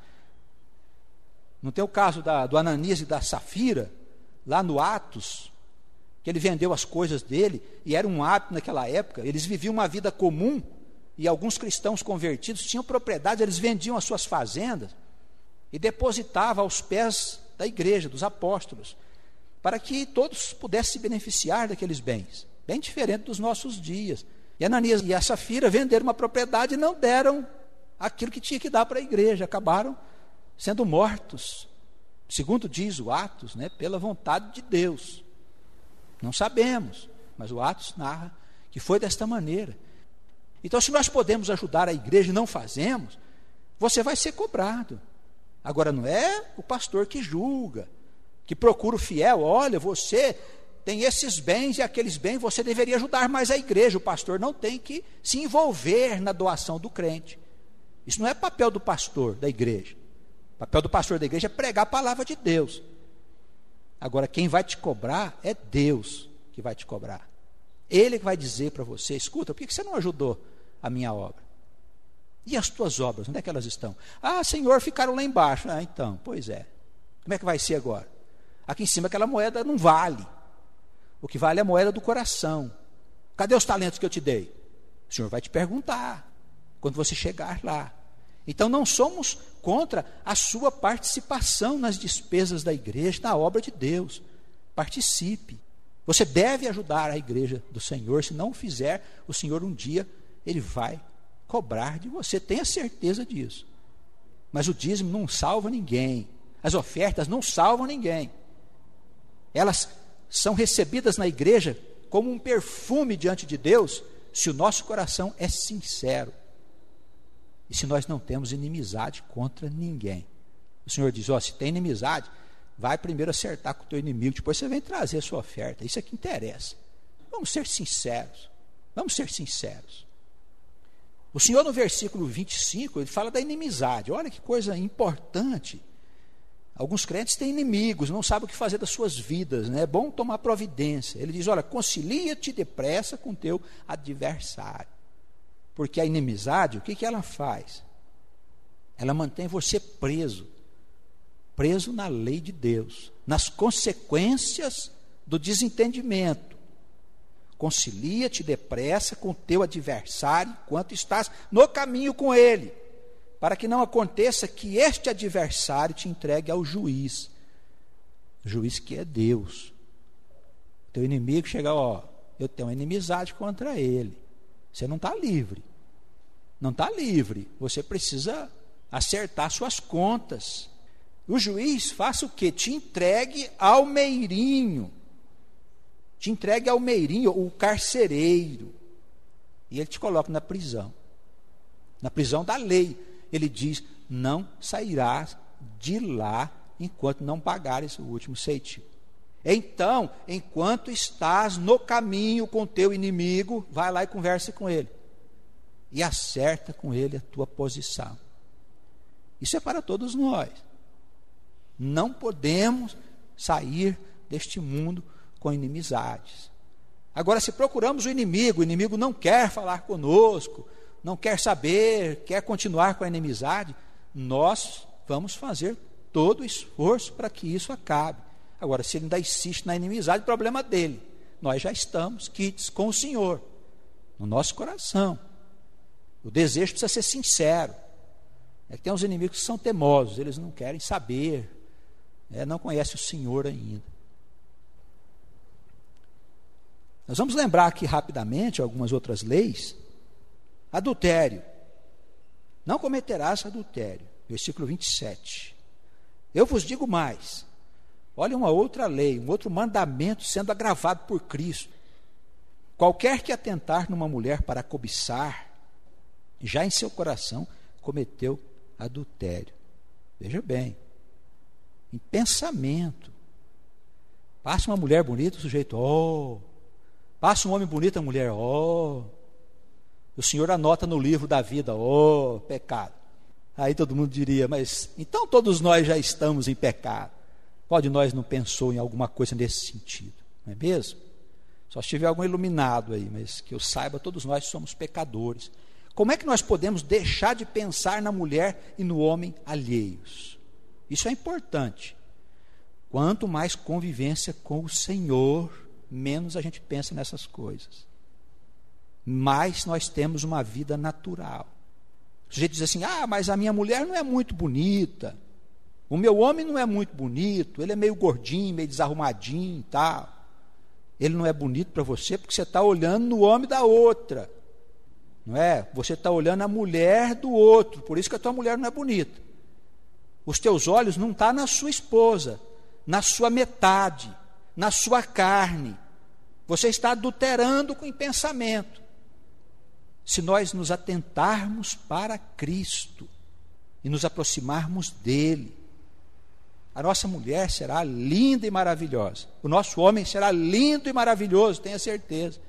Não tem o caso da, do Ananias e da Safira, lá no Atos, que ele vendeu as coisas dele, e era um hábito naquela época, eles viviam uma vida comum, e alguns cristãos convertidos tinham propriedades, eles vendiam as suas fazendas, e depositavam aos pés da igreja, dos apóstolos, para que todos pudessem se beneficiar daqueles bens, bem diferente dos nossos dias. E Ananias e a Safira venderam uma propriedade e não deram aquilo que tinha que dar para a igreja, acabaram sendo mortos, segundo diz o Atos, né, pela vontade de Deus. Não sabemos, mas o Atos narra que foi desta maneira. Então, se nós podemos ajudar a igreja e não fazemos, você vai ser cobrado. Agora, não é o pastor que julga, que procura o fiel, olha, você tem esses bens e aqueles bens, você deveria ajudar mais a igreja. O pastor não tem que se envolver na doação do crente. Isso não é papel do pastor da igreja. O papel do pastor da igreja é pregar a palavra de Deus. Agora, quem vai te cobrar é Deus que vai te cobrar. Ele que vai dizer para você, escuta, por que você não ajudou a minha obra? E as tuas obras, onde é que elas estão? Ah, Senhor, ficaram lá embaixo. Ah, então, pois é. Como é que vai ser agora? Aqui em cima aquela moeda não vale. O que vale é a moeda do coração. Cadê os talentos que eu te dei? O Senhor vai te perguntar quando você chegar lá. Então não somos contra a sua participação nas despesas da igreja, na obra de Deus. Participe. Você deve ajudar a igreja do Senhor. Se não o fizer, o Senhor um dia, Ele vai cobrar de você. Tenha certeza disso. Mas o dízimo não salva ninguém. As ofertas não salvam ninguém. Elas são recebidas na igreja como um perfume diante de Deus, se o nosso coração é sincero. E se nós não temos inimizade contra ninguém. O Senhor diz, ó, se tem inimizade, vai primeiro acertar com o teu inimigo, depois você vem trazer a sua oferta. Isso é que interessa. Vamos ser sinceros. Vamos ser sinceros. O Senhor, no versículo vinte e cinco, ele fala da inimizade. Olha que coisa importante. Alguns crentes têm inimigos, não sabem o que fazer das suas vidas, né? É bom tomar providência. Ele diz, olha, concilia-te depressa com teu adversário. Porque a inimizade, o que, que ela faz? Ela mantém você preso. Preso na lei de Deus. Nas consequências do desentendimento. Concilia-te depressa com teu adversário, enquanto estás no caminho com ele. Para que não aconteça que este adversário te entregue ao juiz. O juiz que é Deus. Teu inimigo chega, ó, eu tenho uma inimizade contra ele. Você não está livre. Não está livre. Você precisa acertar suas contas. O juiz faça o quê? Te entregue ao meirinho. Te entregue ao meirinho, o carcereiro. E ele te coloca na prisão. Na prisão da lei. Ele diz, não sairás de lá enquanto não pagares o último ceitil. Então, enquanto estás no caminho com teu inimigo, vai lá e conversa com ele. E acerta com ele a tua posição. Isso é para todos nós. Não podemos sair deste mundo com inimizades. Agora, se procuramos o inimigo, o inimigo não quer falar conosco, não quer saber, quer continuar com a inimizade, nós vamos fazer todo o esforço para que isso acabe. Agora, se ele ainda insiste na inimizade, problema dele. Nós já estamos quites com o Senhor, no nosso coração. O desejo precisa ser sincero. É que tem uns inimigos que são teimosos, eles não querem saber, é, não conhecem o Senhor ainda. Nós vamos lembrar aqui rapidamente algumas outras leis. Adultério. Não cometerás adultério. Versículo vinte e sete. Eu vos digo mais. Olha uma outra lei, um outro mandamento sendo agravado por Cristo. Qualquer que atentar numa mulher para cobiçar, já em seu coração cometeu adultério. Veja bem. Em pensamento. Passa uma mulher bonita, o sujeito, oh. Passa um homem bonito, a mulher, oh. O Senhor anota no livro da vida, oh, pecado. Aí todo mundo diria, mas então todos nós já estamos em pecado. Qual de nós não pensou em alguma coisa nesse sentido? Não é mesmo? Só se tiver algum iluminado aí, mas que eu saiba, todos nós somos pecadores. Como é que nós podemos deixar de pensar na mulher e no homem alheios? Isso é importante. Quanto mais convivência com o Senhor, menos a gente pensa nessas coisas. Mais nós temos uma vida natural. O sujeito diz assim, ah, mas a minha mulher não é muito bonita, o meu homem não é muito bonito, ele é meio gordinho, meio desarrumadinho e tal. Ele não é bonito para você porque você está olhando no homem da outra, não é? Você está olhando a mulher do outro, por isso que a tua mulher não é bonita. Os teus olhos não estão na sua esposa, na sua metade, na sua carne. Você está adulterando com o pensamento. Se nós nos atentarmos para Cristo e nos aproximarmos dele, a nossa mulher será linda e maravilhosa, o nosso homem será lindo e maravilhoso, tenha certeza,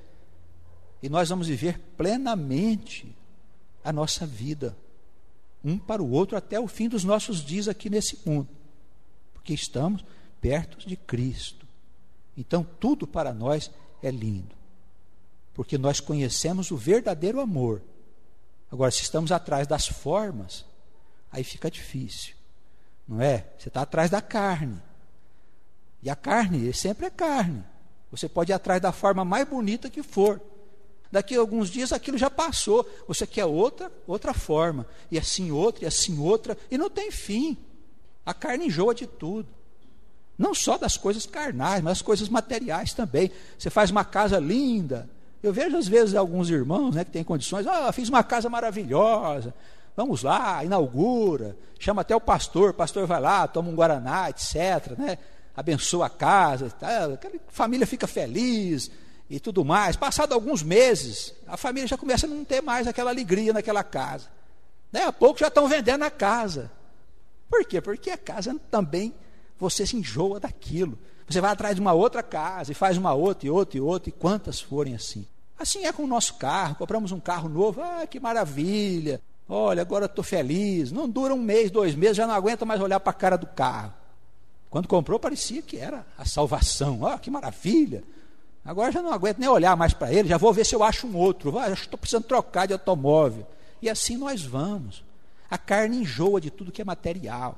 e nós vamos viver plenamente a nossa vida, um para o outro, até o fim dos nossos dias aqui nesse mundo, porque estamos perto de Cristo. Então tudo para nós é lindo, porque nós conhecemos o verdadeiro amor. Agora, se estamos atrás das formas, aí fica difícil, não é? Você está atrás da carne, e a carne sempre é carne. Você pode ir atrás da forma mais bonita que for, daqui a alguns dias aquilo já passou, você quer outra, outra forma, e assim outra, e assim outra, e não tem fim. A carne enjoa de tudo, não só das coisas carnais, mas das coisas materiais também. Você faz uma casa linda, eu vejo às vezes alguns irmãos, né, que têm condições, ah, fiz uma casa maravilhosa, vamos lá, inaugura, chama até o pastor, o pastor vai lá, toma um guaraná, etc, né, abençoa a casa, tá, a família fica feliz e tudo mais. Passado alguns meses, a família já começa a não ter mais aquela alegria naquela casa. Daí a pouco já estão vendendo a casa. Por quê? Porque a casa também, você se enjoa daquilo. Você vai atrás de uma outra casa, e faz uma outra, e outra, e outra, e quantas forem assim. Assim é com o nosso carro, compramos um carro novo, ah, que maravilha, olha, agora estou feliz. Não dura um mês, dois meses, já não aguenta mais olhar para a cara do carro. Quando comprou, parecia que era a salvação, ah, que maravilha. Agora já não aguento nem olhar mais para ele, já vou ver se eu acho um outro, ah, estou precisando trocar de automóvel. E assim nós vamos. A carne enjoa de tudo que é material.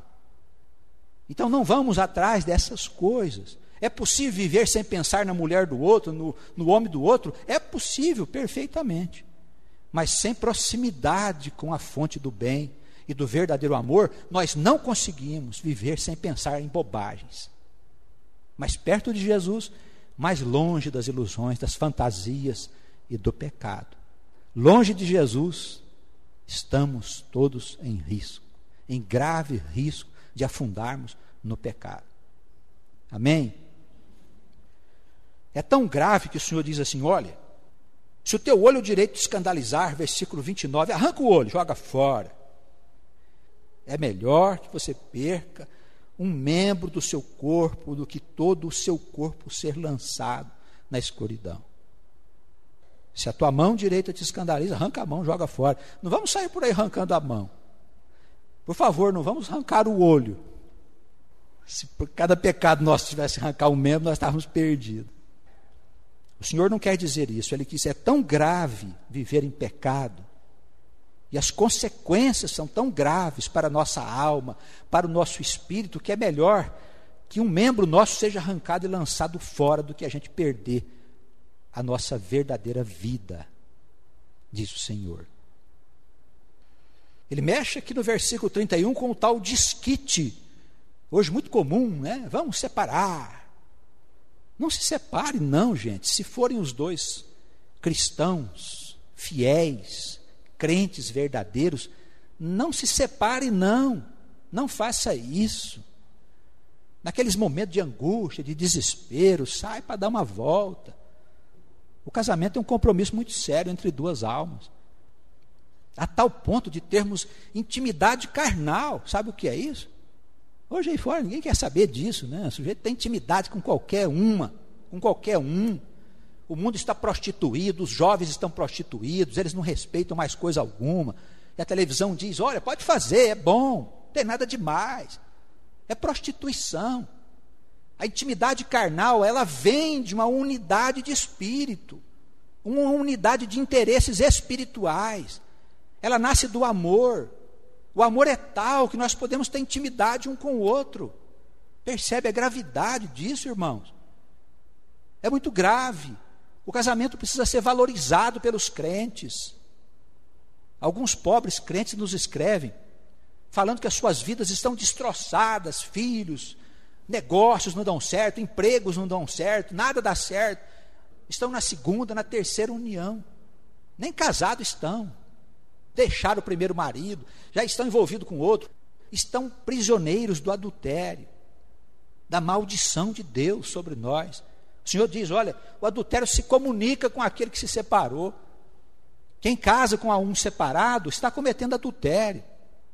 Então não vamos atrás dessas coisas. É possível viver sem pensar na mulher do outro, no, no homem do outro? É possível, perfeitamente. Mas sem proximidade com a fonte do bem e do verdadeiro amor, nós não conseguimos viver sem pensar em bobagens. Mas perto de Jesus, mais longe das ilusões, das fantasias e do pecado. Longe de Jesus, estamos todos em risco, em grave risco de afundarmos no pecado. Amém? É tão grave que o Senhor diz assim, olha, se o teu olho direito te escandalizar, versículo vinte e nove, arranca o olho, joga fora. É melhor que você perca um membro do seu corpo do que todo o seu corpo ser lançado na escuridão. Se a tua mão direita te escandaliza, arranca a mão, joga fora. Não vamos sair por aí arrancando a mão. Por favor, não vamos arrancar o olho. Se por cada pecado nós tivesse arrancar um membro, nós estávamos perdidos. O Senhor não quer dizer isso. Ele quis, é tão grave viver em pecado, E as consequências são tão graves para a nossa alma, para o nosso espírito, que é melhor que um membro nosso seja arrancado e lançado fora do que a gente perder a nossa verdadeira vida, diz o Senhor. Ele mexe aqui no versículo trinta e um com o tal desquite, hoje muito comum, né? Vamos separar. Não se separe não, gente, se forem os dois cristãos, fiéis, crentes verdadeiros, não se separe não, não faça isso. Naqueles momentos de angústia, de desespero, sai para dar uma volta. O casamento é um compromisso muito sério entre duas almas, a tal ponto de termos intimidade carnal. Sabe o que é isso? Hoje aí fora ninguém quer saber disso, né? O sujeito tem intimidade com qualquer uma, com qualquer um. O mundo está prostituído, os jovens estão prostituídos, eles não respeitam mais coisa alguma. E a televisão diz, olha, pode fazer, é bom, não tem nada demais. É prostituição. A intimidade carnal, ela vem de uma unidade de espírito, uma unidade de interesses espirituais. Ela nasce do amor. O amor é tal que nós podemos ter intimidade um com o outro. Percebe a gravidade disso, irmãos? É muito grave. O casamento precisa ser valorizado pelos crentes. Alguns pobres crentes nos escrevem, falando que as suas vidas estão destroçadas, filhos, negócios não dão certo, empregos não dão certo, nada dá certo. Estão na segunda, na terceira união. Nem casados estão. Deixaram o primeiro marido, já estão envolvidos com outro. Estão prisioneiros do adultério, da maldição de Deus sobre nós. O Senhor diz, olha, o adultério se comunica com aquele que se separou. Quem casa com um separado está cometendo adultério.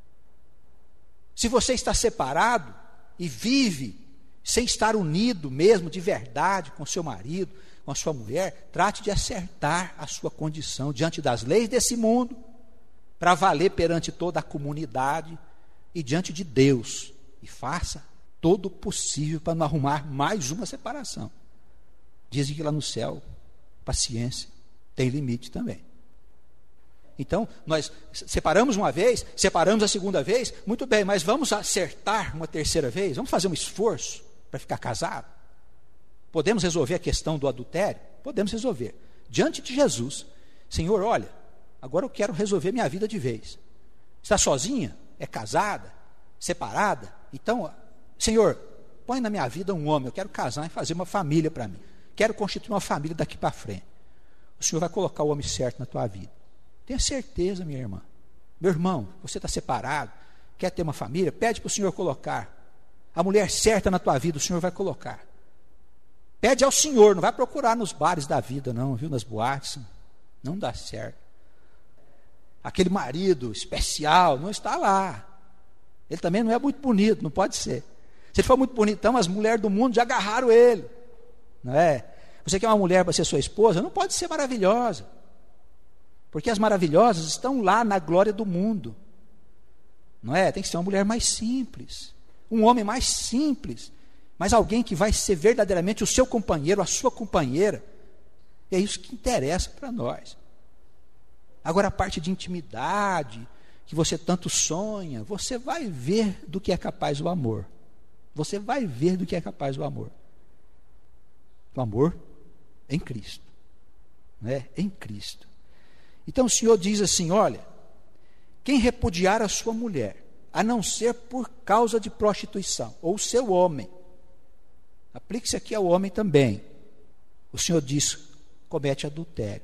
Se você está separado e vive sem estar unido mesmo de verdade com seu marido, com a sua mulher, trate de acertar a sua condição diante das leis desse mundo, para valer perante toda a comunidade e diante de Deus. E faça todo o possível para não arrumar mais uma separação. Dizem que lá no céu, paciência tem limite também. Então, nós separamos uma vez, separamos a segunda vez, muito bem, mas vamos acertar uma terceira vez? Vamos fazer um esforço para ficar casado? Podemos resolver a questão do adultério? Podemos resolver. Diante de Jesus, Senhor, olha, agora eu quero resolver minha vida de vez. Está sozinha? É casada? Separada? Então, Senhor, põe na minha vida um homem, eu quero casar e fazer uma família para mim. Quero constituir uma família daqui para frente. O Senhor vai colocar o homem certo na tua vida. Tenha certeza, minha irmã. Meu irmão, você está separado, quer ter uma família? Pede para o Senhor colocar a mulher certa na tua vida, o Senhor vai colocar. Pede ao Senhor, não vai procurar nos bares da vida não, viu, nas boates, não dá certo. Aquele marido especial não está lá. Ele também não é muito bonito, não pode ser. Se ele for muito bonitão, as mulheres do mundo já agarraram ele, não é? Você quer uma mulher para ser sua esposa? Não pode ser maravilhosa, porque as maravilhosas estão lá na glória do mundo, não é? Tem que ser uma mulher mais simples, um homem mais simples, mas alguém que vai ser verdadeiramente o seu companheiro, a sua companheira. E é isso que interessa para nós. Agora a parte de intimidade, que você tanto sonha, você vai ver do que é capaz o amor. Você vai ver do que é capaz o amor. O amor em Cristo, né? Em Cristo. Então o Senhor diz assim, olha, quem repudiar a sua mulher, a não ser por causa de prostituição, ou o seu homem, aplique-se aqui ao homem também, o Senhor diz, comete adultério.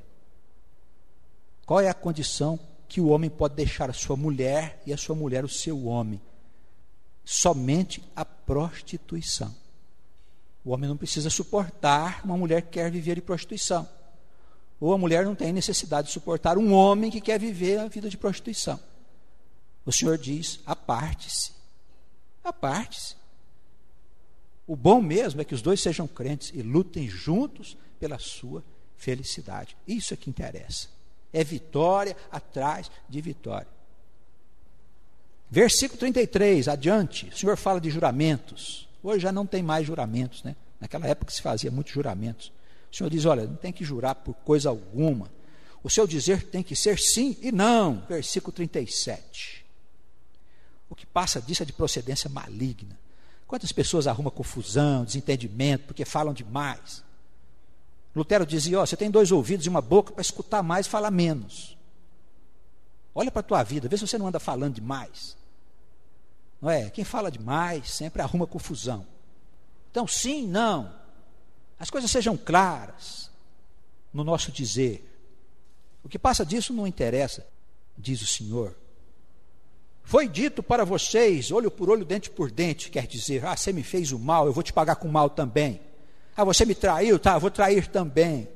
Qual é a condição que o homem pode deixar a sua mulher e a sua mulher o seu homem? Somente a prostituição. O homem não precisa suportar uma mulher que quer viver de prostituição. Ou a mulher não tem necessidade de suportar um homem que quer viver a vida de prostituição. O Senhor diz, aparte-se. Aparte-se. O bom mesmo é que os dois sejam crentes e lutem juntos pela sua felicidade. Isso é que interessa. É vitória atrás de vitória. Versículo trinta e três, adiante, o Senhor fala de juramentos. Hoje já não tem mais juramentos, né? Naquela época se fazia muitos juramentos. O Senhor diz, olha, não tem que jurar por coisa alguma. O seu dizer tem que ser sim e não. Versículo trinta e sete. O que passa disso é de procedência maligna. Quantas pessoas arrumam confusão, desentendimento, porque falam demais. Lutero dizia, ó, você tem dois ouvidos e uma boca para escutar mais e falar menos. Olha para a tua vida, vê se você não anda falando demais. Não é? Quem fala demais sempre arruma confusão. Então, sim, não. As coisas sejam claras no nosso dizer. O que passa disso não interessa, diz o Senhor. Foi dito para vocês, olho por olho, dente por dente, quer dizer, ah, você me fez o mal, eu vou te pagar com mal também. Ah, você me traiu, tá, eu vou trair também.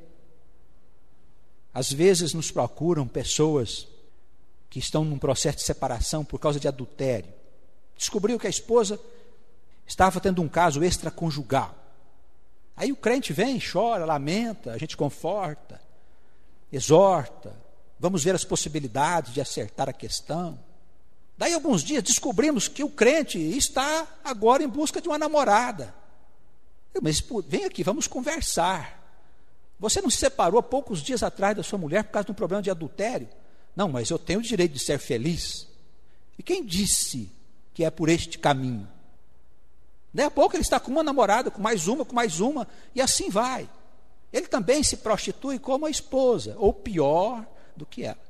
Às vezes nos procuram pessoas que estão num processo de separação por causa de adultério. Descobriu que a esposa estava tendo um caso extraconjugal. Aí o crente vem, chora, lamenta, a gente conforta, exorta, vamos ver as possibilidades de acertar a questão. Daí alguns dias descobrimos que o crente está agora em busca de uma namorada. Eu, mas vem aqui, vamos conversar. Você não se separou há poucos dias atrás da sua mulher por causa de um problema de adultério? Não, mas eu tenho o direito de ser feliz. E quem disse que é por este caminho? Daí a pouco ele está com uma namorada, com mais uma, com mais uma, e assim vai. Ele também se prostitui como a esposa, ou pior do que ela.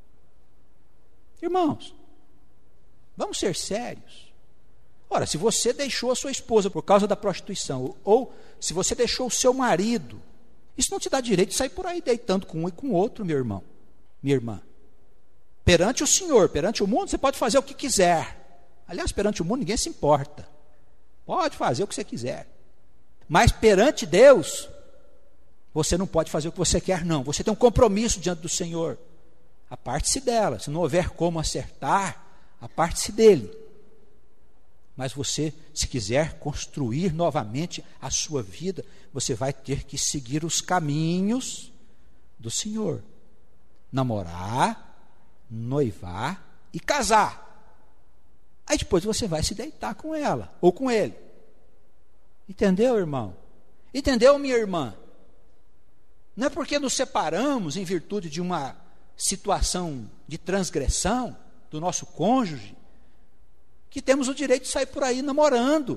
Irmãos, vamos ser sérios. Ora, se você deixou a sua esposa por causa da prostituição, ou se você deixou o seu marido, isso não te dá direito de sair por aí deitando com um e com o outro, meu irmão, minha irmã. Perante o Senhor, perante o mundo, você pode fazer o que quiser. Aliás, perante o mundo ninguém se importa. Pode fazer o que você quiser. Mas perante Deus, você não pode fazer o que você quer, não. Você tem um compromisso diante do Senhor. Aparte-se dela. Se não houver como acertar, aparte-se dele. Mas você, se quiser construir novamente a sua vida, você vai ter que seguir os caminhos do Senhor. Namorar, noivar e casar. Aí depois você vai se deitar com ela, ou com ele. Entendeu, irmão? Entendeu, minha irmã? Não é porque nos separamos em virtude de uma situação de transgressão do nosso cônjuge, que temos o direito de sair por aí namorando.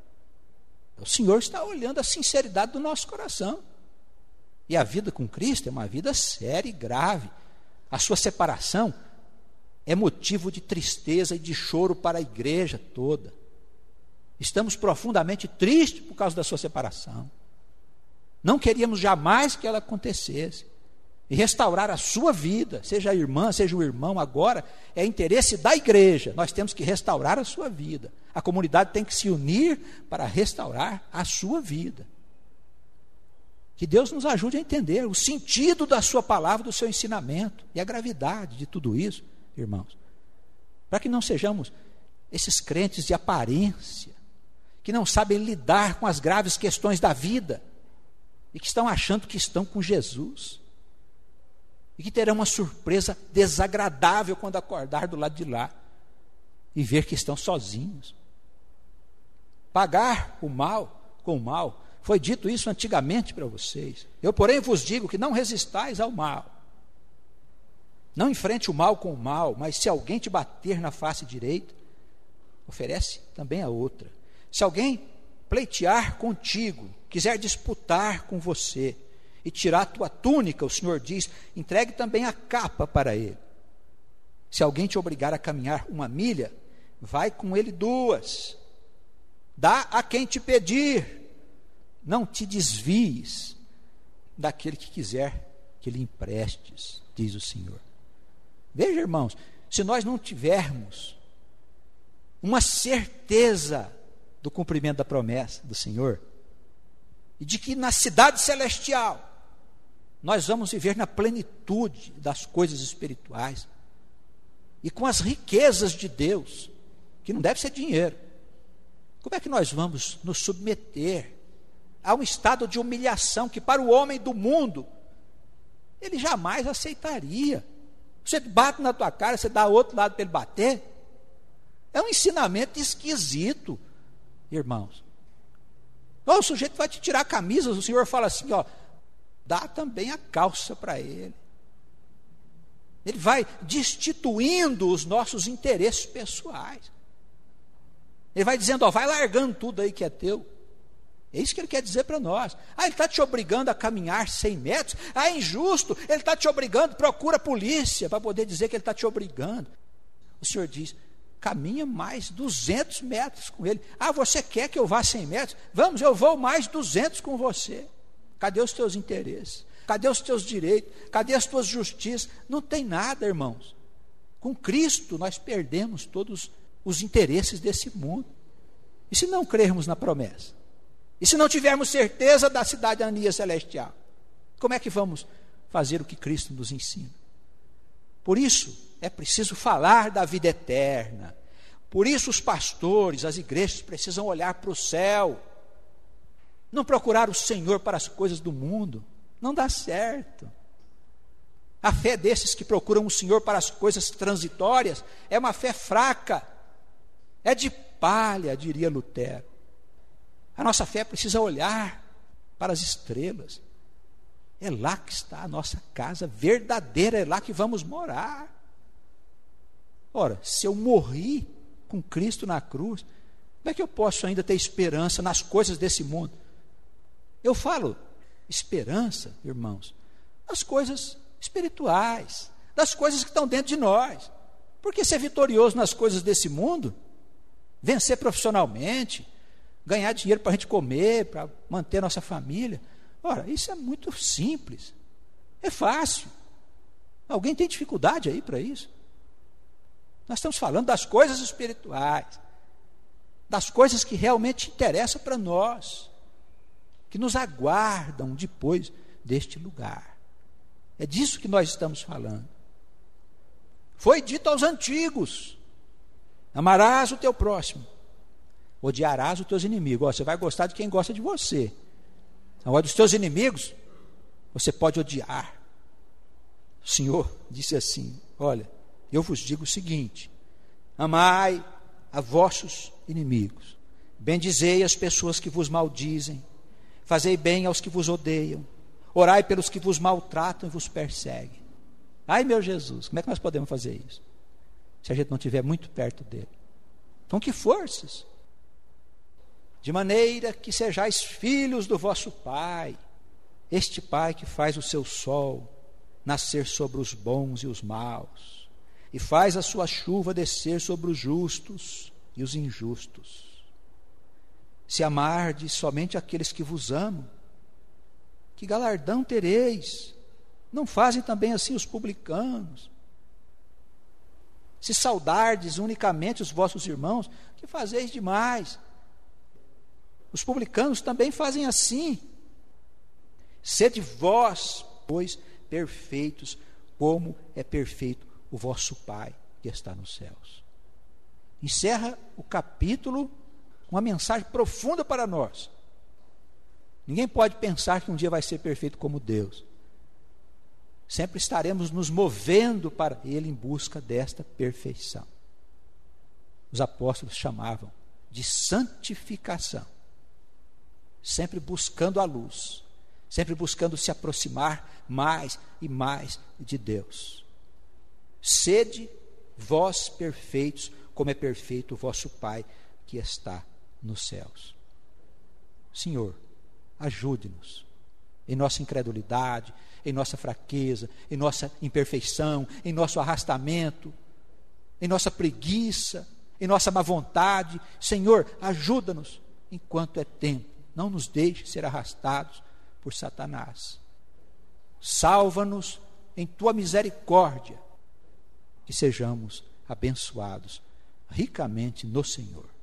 O Senhor está olhando a sinceridade do nosso coração. E a vida com Cristo é uma vida séria e grave. A sua separação é motivo de tristeza e de choro para a igreja toda. Estamos profundamente tristes por causa da sua separação. Não queríamos jamais que ela acontecesse. E restaurar a sua vida, seja a irmã, seja o irmão, agora é interesse da igreja. Nós temos que restaurar a sua vida. A comunidade tem que se unir para restaurar a sua vida. Que Deus nos ajude a entender o sentido da sua palavra, do seu ensinamento e a gravidade de tudo isso, irmãos. Para que não sejamos esses crentes de aparência, que não sabem lidar com as graves questões da vida e que estão achando que estão com Jesus. E que terão uma surpresa desagradável quando acordar do lado de lá e ver que estão sozinhos. Pagar o mal com o mal. Foi dito isso antigamente para vocês. Eu, porém, vos digo que não resistais ao mal. Não enfrente o mal com o mal, mas se alguém te bater na face direita, oferece também a outra. Se alguém pleitear contigo, quiser disputar com você, e tirar a tua túnica, o Senhor diz, entregue também a capa para ele. Se alguém te obrigar a caminhar uma milha, vai com ele duas. Dá a quem te pedir. Não te desvies daquele que quiser que lhe emprestes, diz o Senhor. Veja, irmãos, se nós não tivermos uma certeza do cumprimento da promessa do Senhor, e de que na cidade celestial nós vamos viver na plenitude das coisas espirituais e com as riquezas de Deus, que não deve ser dinheiro. Como é que nós vamos nos submeter a um estado de humilhação que para o homem do mundo ele jamais aceitaria? Você bate na tua cara, você dá outro lado para ele bater. É um ensinamento esquisito, irmãos. O sujeito vai te tirar a camisa, o Senhor fala assim, ó, dá também a calça para ele. Ele vai destituindo os nossos interesses pessoais. Ele vai dizendo, ó, vai largando tudo aí que é teu. É isso que ele quer dizer para nós. Ah, ele está te obrigando a caminhar cem metros. Ah, é injusto, ele está te obrigando, procura a polícia para poder dizer que ele está te obrigando. O Senhor diz, caminha mais duzentos metros com ele. Ah, você quer que eu vá cem metros? Vamos, eu vou mais duzentos com você. Cadê os teus interesses? Cadê os teus direitos? Cadê as tuas justiças? Não tem nada, irmãos. Com Cristo nós perdemos todos os interesses desse mundo. E se não crermos na promessa? E se não tivermos certeza da cidadania celestial? Como é que vamos fazer o que Cristo nos ensina? Por isso, é preciso falar da vida eterna. Por isso os pastores, as igrejas precisam olhar para o céu. Não procurar o Senhor para as coisas do mundo. Não dá certo. A fé desses que procuram o Senhor para as coisas transitórias é uma fé fraca. É de palha, diria Lutero. A nossa fé precisa olhar para as estrelas. É lá que está a nossa casa verdadeira, é lá que vamos morar. Ora, se eu morri com Cristo na cruz, como é que eu posso ainda ter esperança nas coisas desse mundo? Eu falo esperança, irmãos, nas coisas espirituais, das coisas que estão dentro de nós. Porque ser vitorioso nas coisas desse mundo, vencer profissionalmente, ganhar dinheiro para a gente comer, para manter nossa família, ora, isso é muito simples, é fácil. Alguém tem dificuldade aí para isso? Nós estamos falando das coisas espirituais, das coisas que realmente interessam para nós, que nos aguardam depois deste lugar. É disso que nós estamos falando. Foi dito aos antigos, amarás o teu próximo, odiarás os teus inimigos. Ó, você vai gostar de quem gosta de você. Agora, dos teus inimigos, você pode odiar. O Senhor disse assim, olha, eu vos digo o seguinte, amai a vossos inimigos, bendizei as pessoas que vos maldizem, fazei bem aos que vos odeiam, orai pelos que vos maltratam e vos perseguem. Ai, meu Jesus, como é que nós podemos fazer isso? Se a gente não estiver muito perto dele. Então, que forças! De maneira que sejais filhos do vosso Pai, este Pai que faz o seu sol nascer sobre os bons e os maus, e faz a sua chuva descer sobre os justos e os injustos. Se amardes somente aqueles que vos amam, que galardão tereis? Não fazem também assim os publicanos? Se saudardes unicamente os vossos irmãos, que fazeis demais? Os publicanos também fazem assim. Sede vós, pois, perfeitos, como é perfeito o vosso Pai que está nos céus. Encerra o capítulo com uma mensagem profunda para nós. Ninguém pode pensar que um dia vai ser perfeito como Deus. Sempre estaremos nos movendo para Ele em busca desta perfeição. Os apóstolos chamavam de santificação. Sempre buscando a luz, sempre buscando se aproximar mais e mais de Deus. Sede vós perfeitos, como é perfeito o vosso Pai que está nos céus. Senhor, ajude-nos em nossa incredulidade, em nossa fraqueza, em nossa imperfeição, em nosso arrastamento, em nossa preguiça, em nossa má vontade. Senhor, ajuda-nos enquanto é tempo. Não nos deixe ser arrastados por Satanás. Salva-nos em tua misericórdia, que sejamos abençoados ricamente no Senhor.